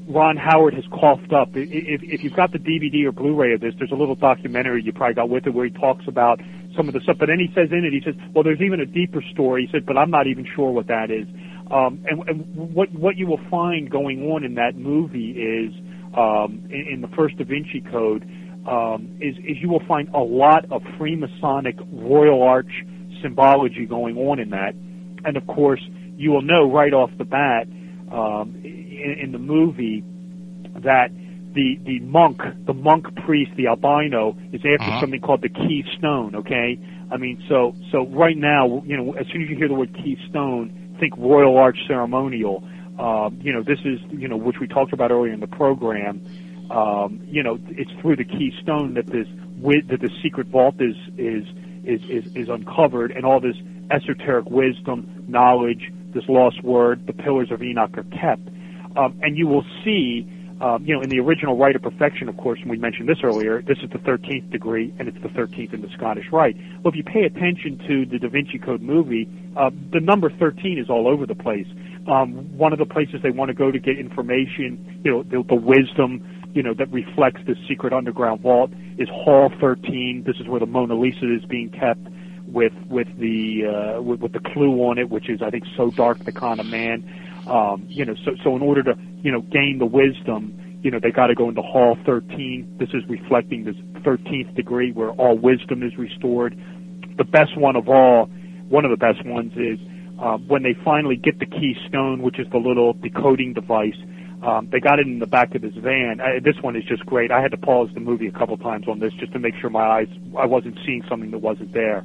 Ron Howard has coughed up. If you've got the DVD or Blu-ray of this, there's a little documentary you probably got with it where he talks about some of the stuff. But then he says in it, he says, well, there's even a deeper story. He said, but I'm not even sure what that is. And what you will find going on in that movie is, in the first Da Vinci Code, is you will find a lot of Freemasonic Royal Arch symbology going on in that. And of course, you will know right off the bat, in the movie, that the monk priest, the albino, is after something called the Keystone. Okay, I mean, so right now, as soon as you hear the word Keystone, think Royal Arch ceremonial. This is which we talked about earlier in the program. It's through the Keystone that the secret vault is uncovered, and all this esoteric wisdom, knowledge, this lost word, the Pillars of Enoch are kept. And you will see, in the original Rite of Perfection, of course, and we mentioned this earlier, this is the 13th degree, and it's the 13th in the Scottish Rite. Well, if you pay attention to the Da Vinci Code movie, the number 13 is all over the place. One of the places they want to go to get information, the wisdom, that reflects the secret underground vault is Hall 13. This is where the Mona Lisa is being kept with the clue on it, which is, I think, so dark the con of man. So in order to, gain the wisdom, they got to go into Hall 13. This is reflecting this 13th degree where all wisdom is restored. The best one of all, one of the best ones is when they finally get the Keystone, which is the little decoding device. They got it in the back of this van. This one is just great. I had to pause the movie a couple times on this just to make sure I wasn't seeing something that wasn't there.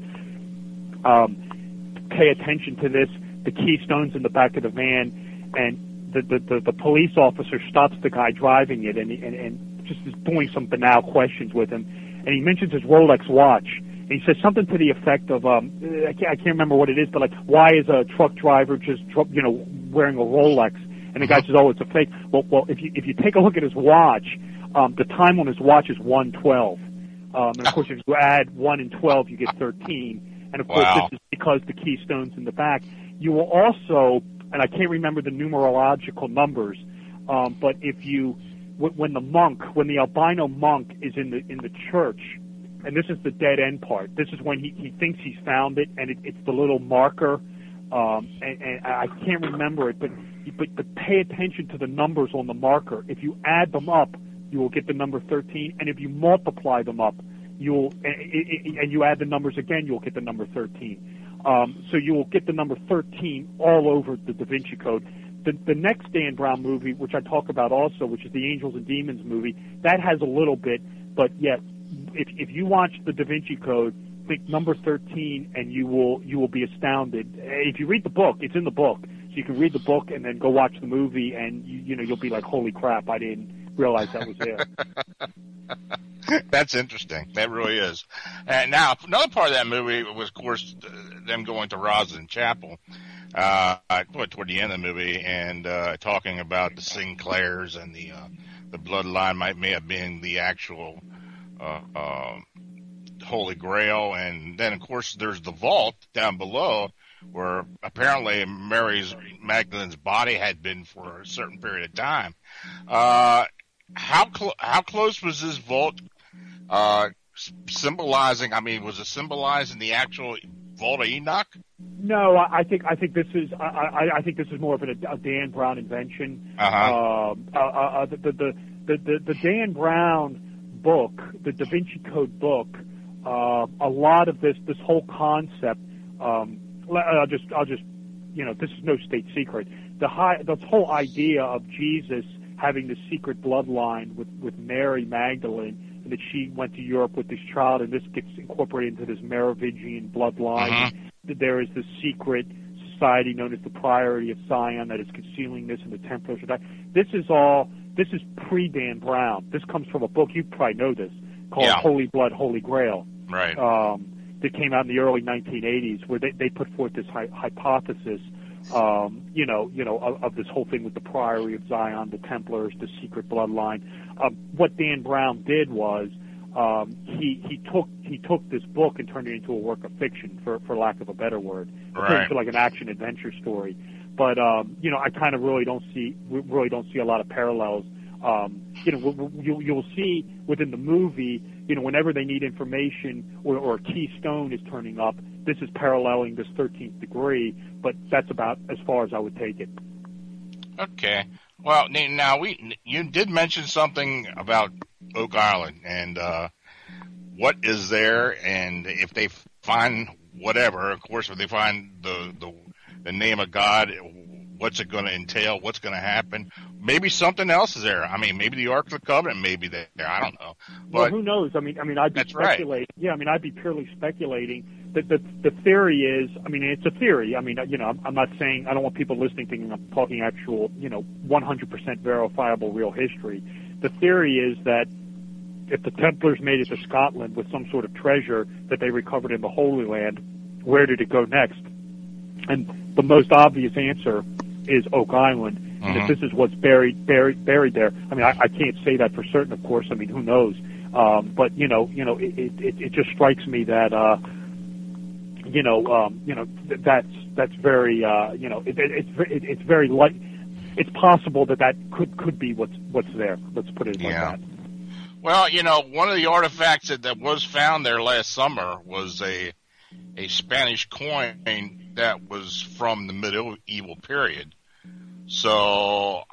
Pay attention to this. The Keystone's in the back of the van, and the police officer stops the guy driving it and just is doing some banal questions with him. And he mentions his Rolex watch. And he says something to the effect of, I can't remember what it is, but like, why is a truck driver just, wearing a Rolex? And the guy says, oh, it's a fake. Well, if you take a look at his watch, the time on his watch is 1:12. And of course, if you add 1 and 12, you get 13. And of course, this is because the Keystone's in the back. You will also, and I can't remember the numerological numbers, but when the albino monk is in the church, and this is the dead end part. This is when he thinks he's found it, and it's the little marker. And I can't remember it, but pay attention to the numbers on the marker. If you add them up, you will get the number 13, and if you multiply them up, and you add the numbers again, you'll get the number 13. So you will get the number 13 all over the Da Vinci Code. The next Dan Brown movie, which I talk about also, which is the Angels and Demons movie, that has a little bit, but yet, if you watch the Da Vinci Code, think number 13, and you will be astounded. If you read the book, it's in the book, so you can read the book and then go watch the movie, and you'll be like, holy crap, I didn't realize that was there. That's interesting. That really is. And now, another part of that movie was, of course, them going to Rosslyn Chapel toward the end of the movie and talking about the Sinclairs and the bloodline may have been the actual Holy Grail. And then, of course, there's the vault down below where apparently Mary Magdalene's body had been for a certain period of time. How close was this vault symbolizing? I mean, was it symbolizing the actual Vault of Enoch? No, I think this is I think this is more of a Dan Brown invention. The Dan Brown book, the Da Vinci Code book, a lot of this whole concept. I'll just this is no state secret. The whole idea of Jesus having this secret bloodline with Mary Magdalene, and that she went to Europe with this child, and this gets incorporated into this Merovingian bloodline. There is this secret society known as the Priory of Zion that is concealing this, and the Templars are dying. This is pre-Dan Brown. This comes from a book, you probably know this, called Holy Blood, Holy Grail. Right. That came out in the early 1980s, where they put forth this hypothesis, of this whole thing with the Priory of Zion, the Templars, the secret bloodline. What Dan Brown did was he took this book and turned it into a work of fiction, for lack of a better word. It turned it into like an action adventure story. but I kind of really don't see a lot of parallels. You'll see within the movie, whenever they need information or a key stone is turning up, this is paralleling this 13th degree, but that's about as far as I would take it. Okay. Well, now you did mention something about Oak Island and what is there, and if they find whatever, of course, if they find the name of God, what's it going to entail? What's going to happen? Maybe something else is there. I mean, maybe the Ark of the Covenant may be there. I don't know. But well, who knows? I mean, I'd be speculating. Right. Yeah, I'd be purely speculating. The theory is, it's a theory. I'm not saying, I don't want people listening thinking I'm talking actual, 100% verifiable real history. The theory is that if the Templars made it to Scotland with some sort of treasure that they recovered in the Holy Land, where did it go next? And the most obvious answer is Oak Island. Mm-hmm. And if this is what's buried there, I can't say that for certain, of course. Who knows? But it just strikes me that that's very it's very light. It's possible that could be what's there. Let's put it like that. Well, one of the artifacts that was found there last summer was a Spanish coin that was from the medieval period. So,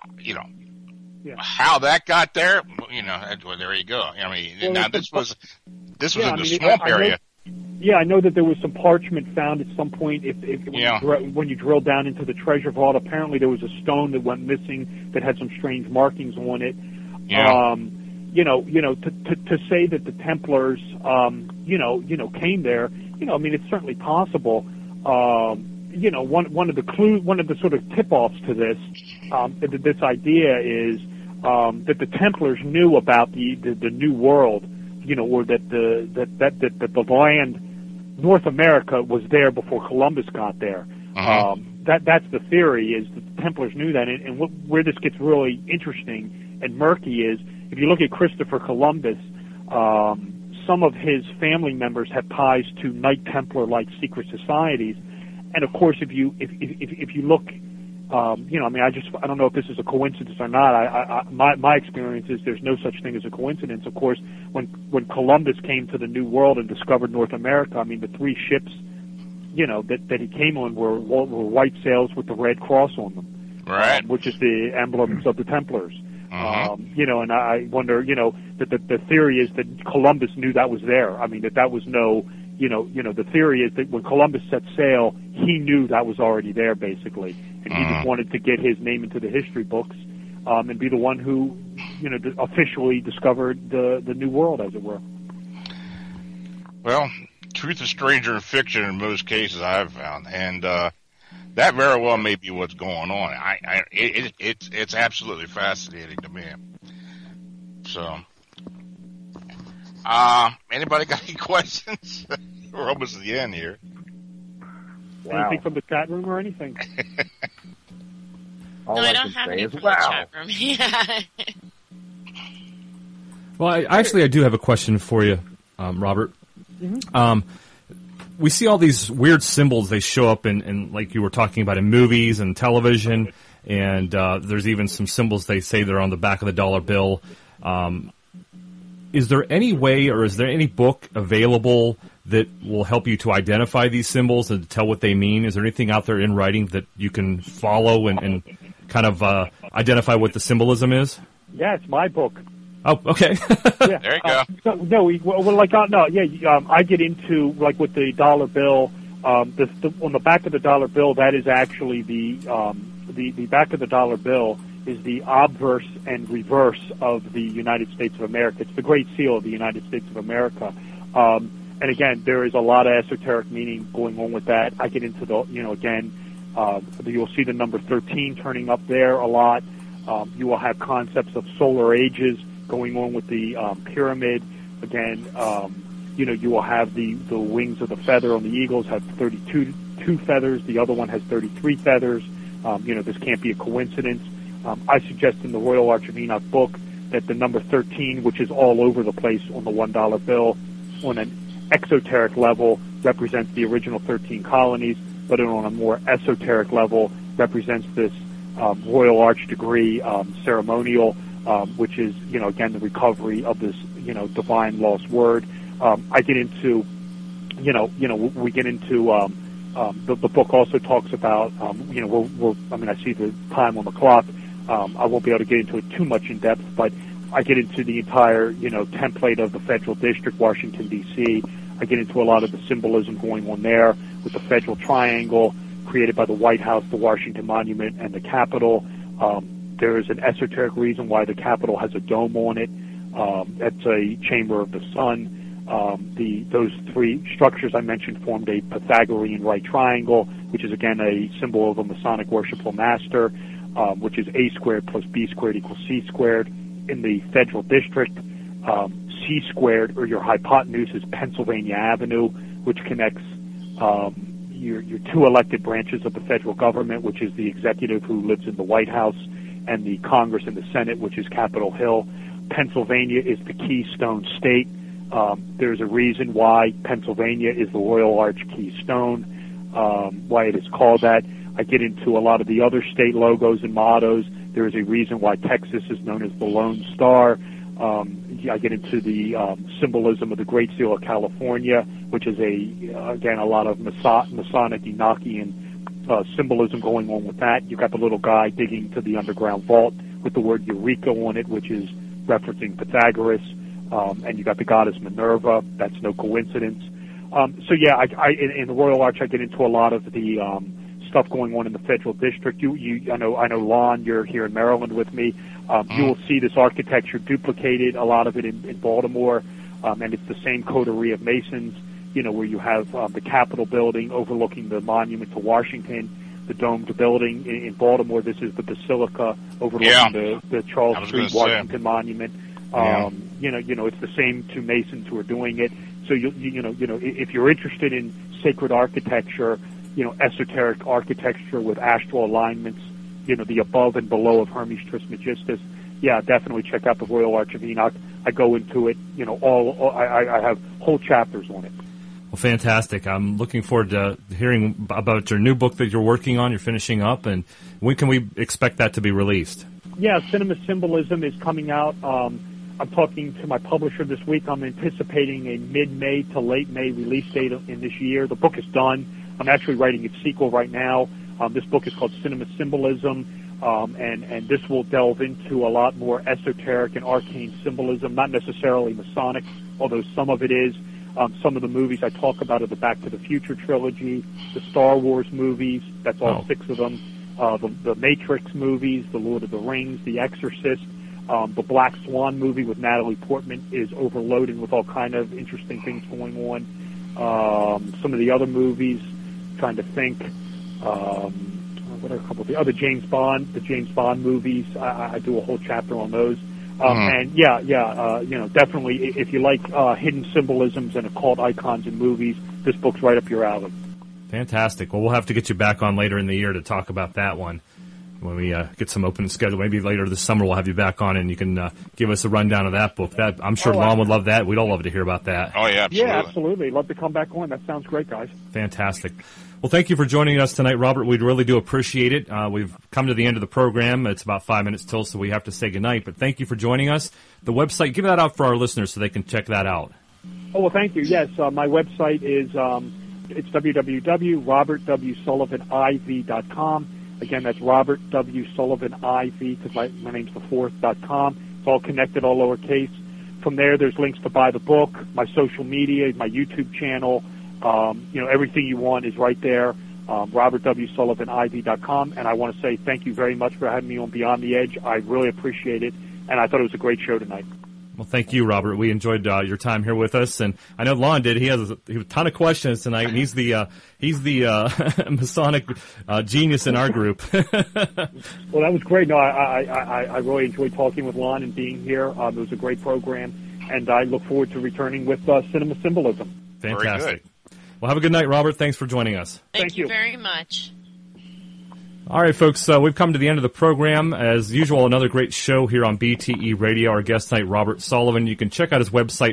how that got there, there you go. This was in the swamp area. I know that there was some parchment found at some point. When you drill down into the treasure vault, apparently there was a stone that went missing that had some strange markings on it. Yeah. To say that the Templars, came there, it's certainly possible. One of the sort of tip-offs to this idea is that the Templars knew about the New World, or that the land, North America, was there before Columbus got there. Uh-huh. That's the theory, is that the Templars knew that, and where this gets really interesting and murky is, if you look at Christopher Columbus, some of his family members have ties to Knight Templar-like secret societies, and of course, if you look, I don't know if this is a coincidence or not. My experience is there's no such thing as a coincidence. Of course, when Columbus came to the New World and discovered North America, the three ships, that he came on were white sails with the red cross on them, right? Which is the emblems of the Templars. Uh-huh. And I wonder, that the theory is that Columbus knew that was there. That was no, the theory is that when Columbus set sail, he knew that was already there, basically, and he just wanted to get his name into the history books, and be the one who, officially discovered the New World, as it were. Well, truth is stranger than fiction in most cases I've found, and that very well may be what's going on. It's absolutely fascinating to me. So, anybody got any questions? We're almost at the end here. Wow. Anything from the chat room or anything? No, I don't have any from the chat room. Yeah. Well, I do have a question for you, Robert. Mm-hmm. We see all these weird symbols. They show up in like you were talking about, in movies and television, and there's even some symbols they say they're on the back of the dollar bill. Is there any way, or is there any book available that will help you to identify these symbols and to tell what they mean? Is there anything out there in writing that you can follow and kind of identify what the symbolism is? Yeah, it's my book. Oh, okay. Yeah. There you go. I get into, like, with the dollar bill, on the back of the dollar bill, that is actually the back of the dollar bill is the obverse and reverse of the United States of America. It's the Great Seal of the United States of America. And again, there is a lot of esoteric meaning going on with that. I get into you'll see the number 13 turning up there a lot. You will have concepts of solar ages going on with the pyramid. Again, you will have the wings of the feather on the eagles have 32 feathers. The other one has 33 feathers. This can't be a coincidence. I suggest in the Royal Arch of Enoch book that the number 13, which is all over the place on the $1 bill, on an exoteric level represents the original 13 colonies, but on a more esoteric level, represents this Royal Arch degree ceremonial, which is, again, the recovery of this, divine lost word. I get into, we get into the book also talks about, I see the time on the clock. I won't be able to get into it too much in depth, but I get into the entire, template of the Federal District, Washington, D.C. I get into a lot of the symbolism going on there with the Federal Triangle created by the White House, the Washington Monument, and the Capitol. There is an esoteric reason why the Capitol has a dome on it. It's a chamber of the sun. Those three structures I mentioned formed a Pythagorean right triangle, which is, again, a symbol of a Masonic worshipful master, which is A squared plus B squared equals C squared. In the Federal District, C squared, or your hypotenuse, is Pennsylvania Avenue, which connects your two elected branches of the federal government, which is the executive, who lives in the White House, and the Congress and the Senate, which is Capitol Hill. Pennsylvania is the Keystone State. There's a reason why Pennsylvania is the Royal Arch Keystone, why it is called that. I get into a lot of the other state logos and mottos. There is a reason why Texas is known as the Lone Star. I get into the symbolism of the Great Seal of California, which is a lot of Masonic Enochian symbolism going on with that. You've got the little guy digging to the underground vault with the word Eureka on it, which is referencing Pythagoras. And you got the goddess Minerva. That's no coincidence. In the Royal Arch, I get into a lot of the stuff going on in the Federal District. I know, Lon, you're here in Maryland with me. You will see this architecture duplicated, a lot of it in Baltimore, and it's the same coterie of Masons, where you have the Capitol building overlooking the monument to Washington, the domed building in Baltimore. This is the Basilica overlooking the Charles Street Washington Monument. It's the same two Masons who are doing it. So if you're interested in sacred architecture, esoteric architecture with astral alignments, the above and below of Hermes Trismegistus, definitely check out the Royal Arch of Enoch. I go into it, I have whole chapters on it. Well, fantastic. I'm looking forward to hearing about your new book that you're working on, you're finishing up, and when can we expect that to be released? Yeah, Cinema Symbolism is coming out. I'm talking to my publisher this week. I'm anticipating a mid-May to late May release date in this year. The book is done. I'm actually writing its sequel right now. This book is called Cinema Symbolism, and this will delve into a lot more esoteric and arcane symbolism, not necessarily Masonic, although some of it is. Some of the movies I talk about are the Back to the Future trilogy, the Star Wars movies, that's all 6 of them, the Matrix movies, the Lord of the Rings, The Exorcist, the Black Swan movie with Natalie Portman is overloaded with all kind of interesting things going on. Some of the other movies, trying to think, what are a couple of the other James Bond movies, I do a whole chapter on those. And definitely, if you like hidden symbolisms and occult icons in movies, this book's right up your alley. Fantastic. Well, we'll have to get you back on later in the year to talk about that one when we get some open schedule. Maybe later this summer we'll have you back on and you can give us a rundown of that book. That I'm sure Lon would love that. We'd all love to hear about that. Oh, yeah, absolutely. Yeah, absolutely. Love to come back on. That sounds great, guys. Fantastic. Well, thank you for joining us tonight, Robert. We really do appreciate it. We've come to the end of the program. It's about 5 minutes till, so we have to say goodnight. But thank you for joining us. The website, give that out for our listeners so they can check that out. Oh, well, thank you. Yes, my website is it's www.robertwsullivaniv.com. Again, that's robertwsullivaniv, because my name's the fourth.com. It's all connected, all lowercase. From there, there's links to buy the book, my social media, my YouTube channel. Everything you want is right there, robertwsullivaniv.com. And I want to say thank you very much for having me on Beyond the Edge. I really appreciate it, and I thought it was a great show tonight. Well, thank you, Robert. We enjoyed your time here with us, and I know Lon did. He has a ton of questions tonight, and he's the Masonic genius in our group. Well, that was great. No, I really enjoyed talking with Lon and being here. It was a great program, and I look forward to returning with Cinema Symbolism. Fantastic. Well, have a good night, Robert. Thanks for joining us. Thank you very much. All right, folks, we've come to the end of the program. As usual, another great show here on BTE Radio. Our guest tonight, Robert Sullivan. You can check out his website,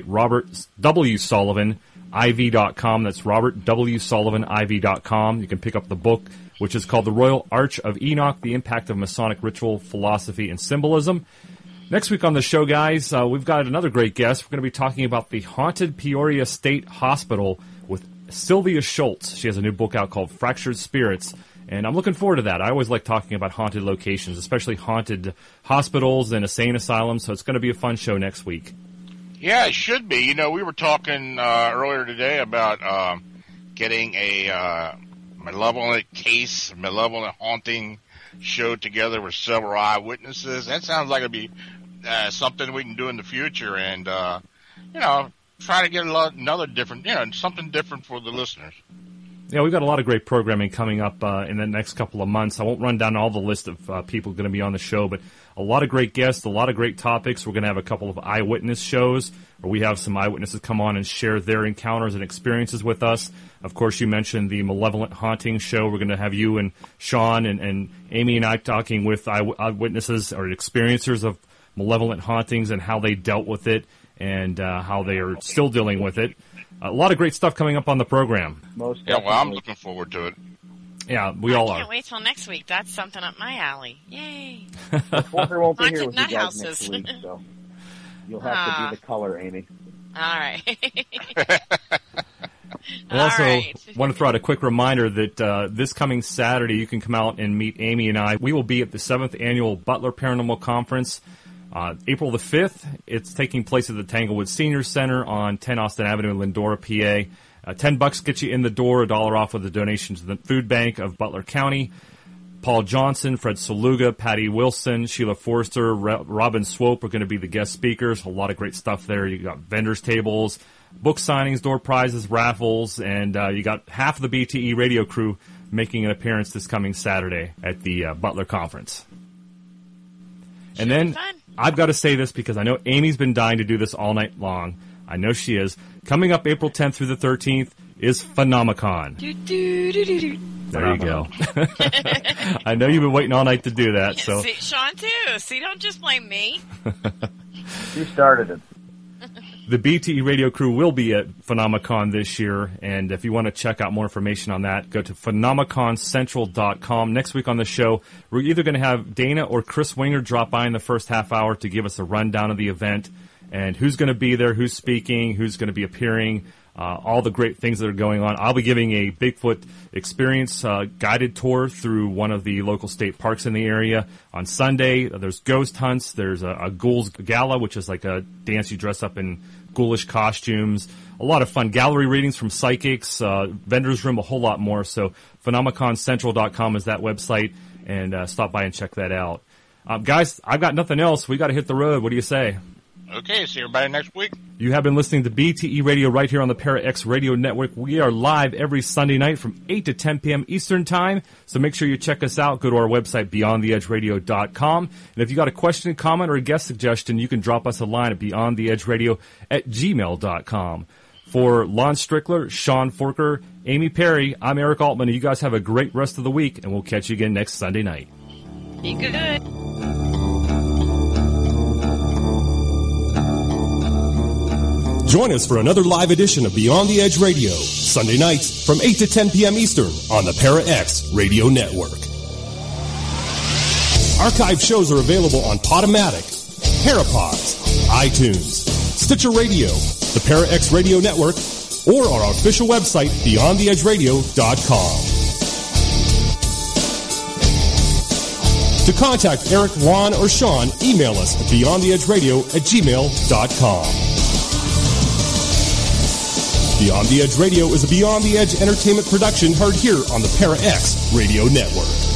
robertwsullivaniv.com. That's robertwsullivaniv.com. You can pick up the book, which is called The Royal Arch of Enoch, the Impact of Masonic Ritual, Philosophy, and Symbolism. Next week on the show, guys, we've got another great guest. We're going to be talking about the haunted Peoria State Hospital with Sylvia Schultz. She has a new book out called Fractured Spirits, and I'm looking forward to that. I always like talking about haunted locations, especially haunted hospitals and insane asylums, so it's going to be a fun show next week. Yeah, it should be. You know, we were talking earlier today about getting a malevolent haunting show together with several eyewitnesses. That sounds like it'd be something we can do in the future, and you know, try to get another different, something different for the listeners. Yeah, we've got a lot of great programming coming up in the next couple of months. I won't run down all the list of people going to be on the show, but a lot of great guests, a lot of great topics. We're going to have a couple of eyewitness shows where we have some eyewitnesses come on and share their encounters and experiences with us. Of course, you mentioned the Malevolent Haunting show. We're going to have you and Sean and Amy and I talking with eyewitnesses or experiencers of malevolent hauntings and how they dealt with it and how they are still dealing with it. A lot of great stuff coming up on the program. Yeah, well, I'm looking forward to it. Yeah, we all are. I can't wait till next week. That's something up my alley. Yay! Walter won't be here Haunted with nut you guys houses. next week, so you'll have to be the color, Amy. All right. I also want to throw out a quick reminder that this coming Saturday you can come out and meet Amy and I. We will be at the 7th Annual Butler Paranormal Conference. April the 5th, it's taking place at the Tanglewood Senior Center on 10 Austin Avenue in Lindora, PA. $10 gets you in the door, $1 off with a donation to the food bank of Butler County. Paul Johnson, Fred Saluga, Patty Wilson, Sheila Forrester, Robin Swope are going to be the guest speakers. A lot of great stuff there. You got vendors tables, book signings, door prizes, raffles, and you got half of the BTE radio crew making an appearance this coming Saturday at the Butler Conference. And then I've got to say this because I know Amy's been dying to do this all night long. I know she is. Coming up April 10th through the 13th is Phenomicon. There you go. I know you've been waiting all night to do that. So See, Sean, too. See, don't just blame me. You started it. The BTE radio crew will be at Phenomicon this year, and if you want to check out more information on that, go to PhenomiconCentral.com. Next week on the show, we're either going to have Dana or Chris Winger drop by in the first half hour to give us a rundown of the event and who's going to be there, who's speaking, who's going to be appearing, all the great things that are going on. I'll be giving a Bigfoot experience guided tour through one of the local state parks in the area. On Sunday, there's ghost hunts. There's a Ghouls Gala, which is like a dance you dress up in ghoulish costumes. A lot of fun. Gallery readings from psychics, vendors room, a whole lot more. So PhenomiconsCentral.com is that website, and stop by and check that out. Guys, I've got nothing else. We got to hit the road. What do you say? Okay, see everybody next week. You have been listening to BTE Radio right here on the Para X Radio Network. We are live every Sunday night from 8 to 10 p.m. Eastern Time, so make sure you check us out. Go to our website, BeyondTheEdgeRadio.com. And if you got a question, comment, or a guest suggestion, you can drop us a line at BeyondTheEdgeRadio@gmail.com. For Lon Strickler, Sean Forker, Amy Perry, I'm Eric Altman, and you guys have a great rest of the week, and we'll catch you again next Sunday night. Be good. Join us for another live edition of Beyond the Edge Radio, Sunday nights from 8 to 10 p.m. Eastern on the Para X Radio Network. Archive shows are available on Podomatic, Parapods, iTunes, Stitcher Radio, the Para X Radio Network, or on our official website, BeyondTheEdgeRadio.com. To contact Eric, Lon, or Sean, email us at BeyondTheEdgeRadio@gmail.com. Beyond the Edge Radio is a Beyond the Edge entertainment production heard here on the Para X Radio Network.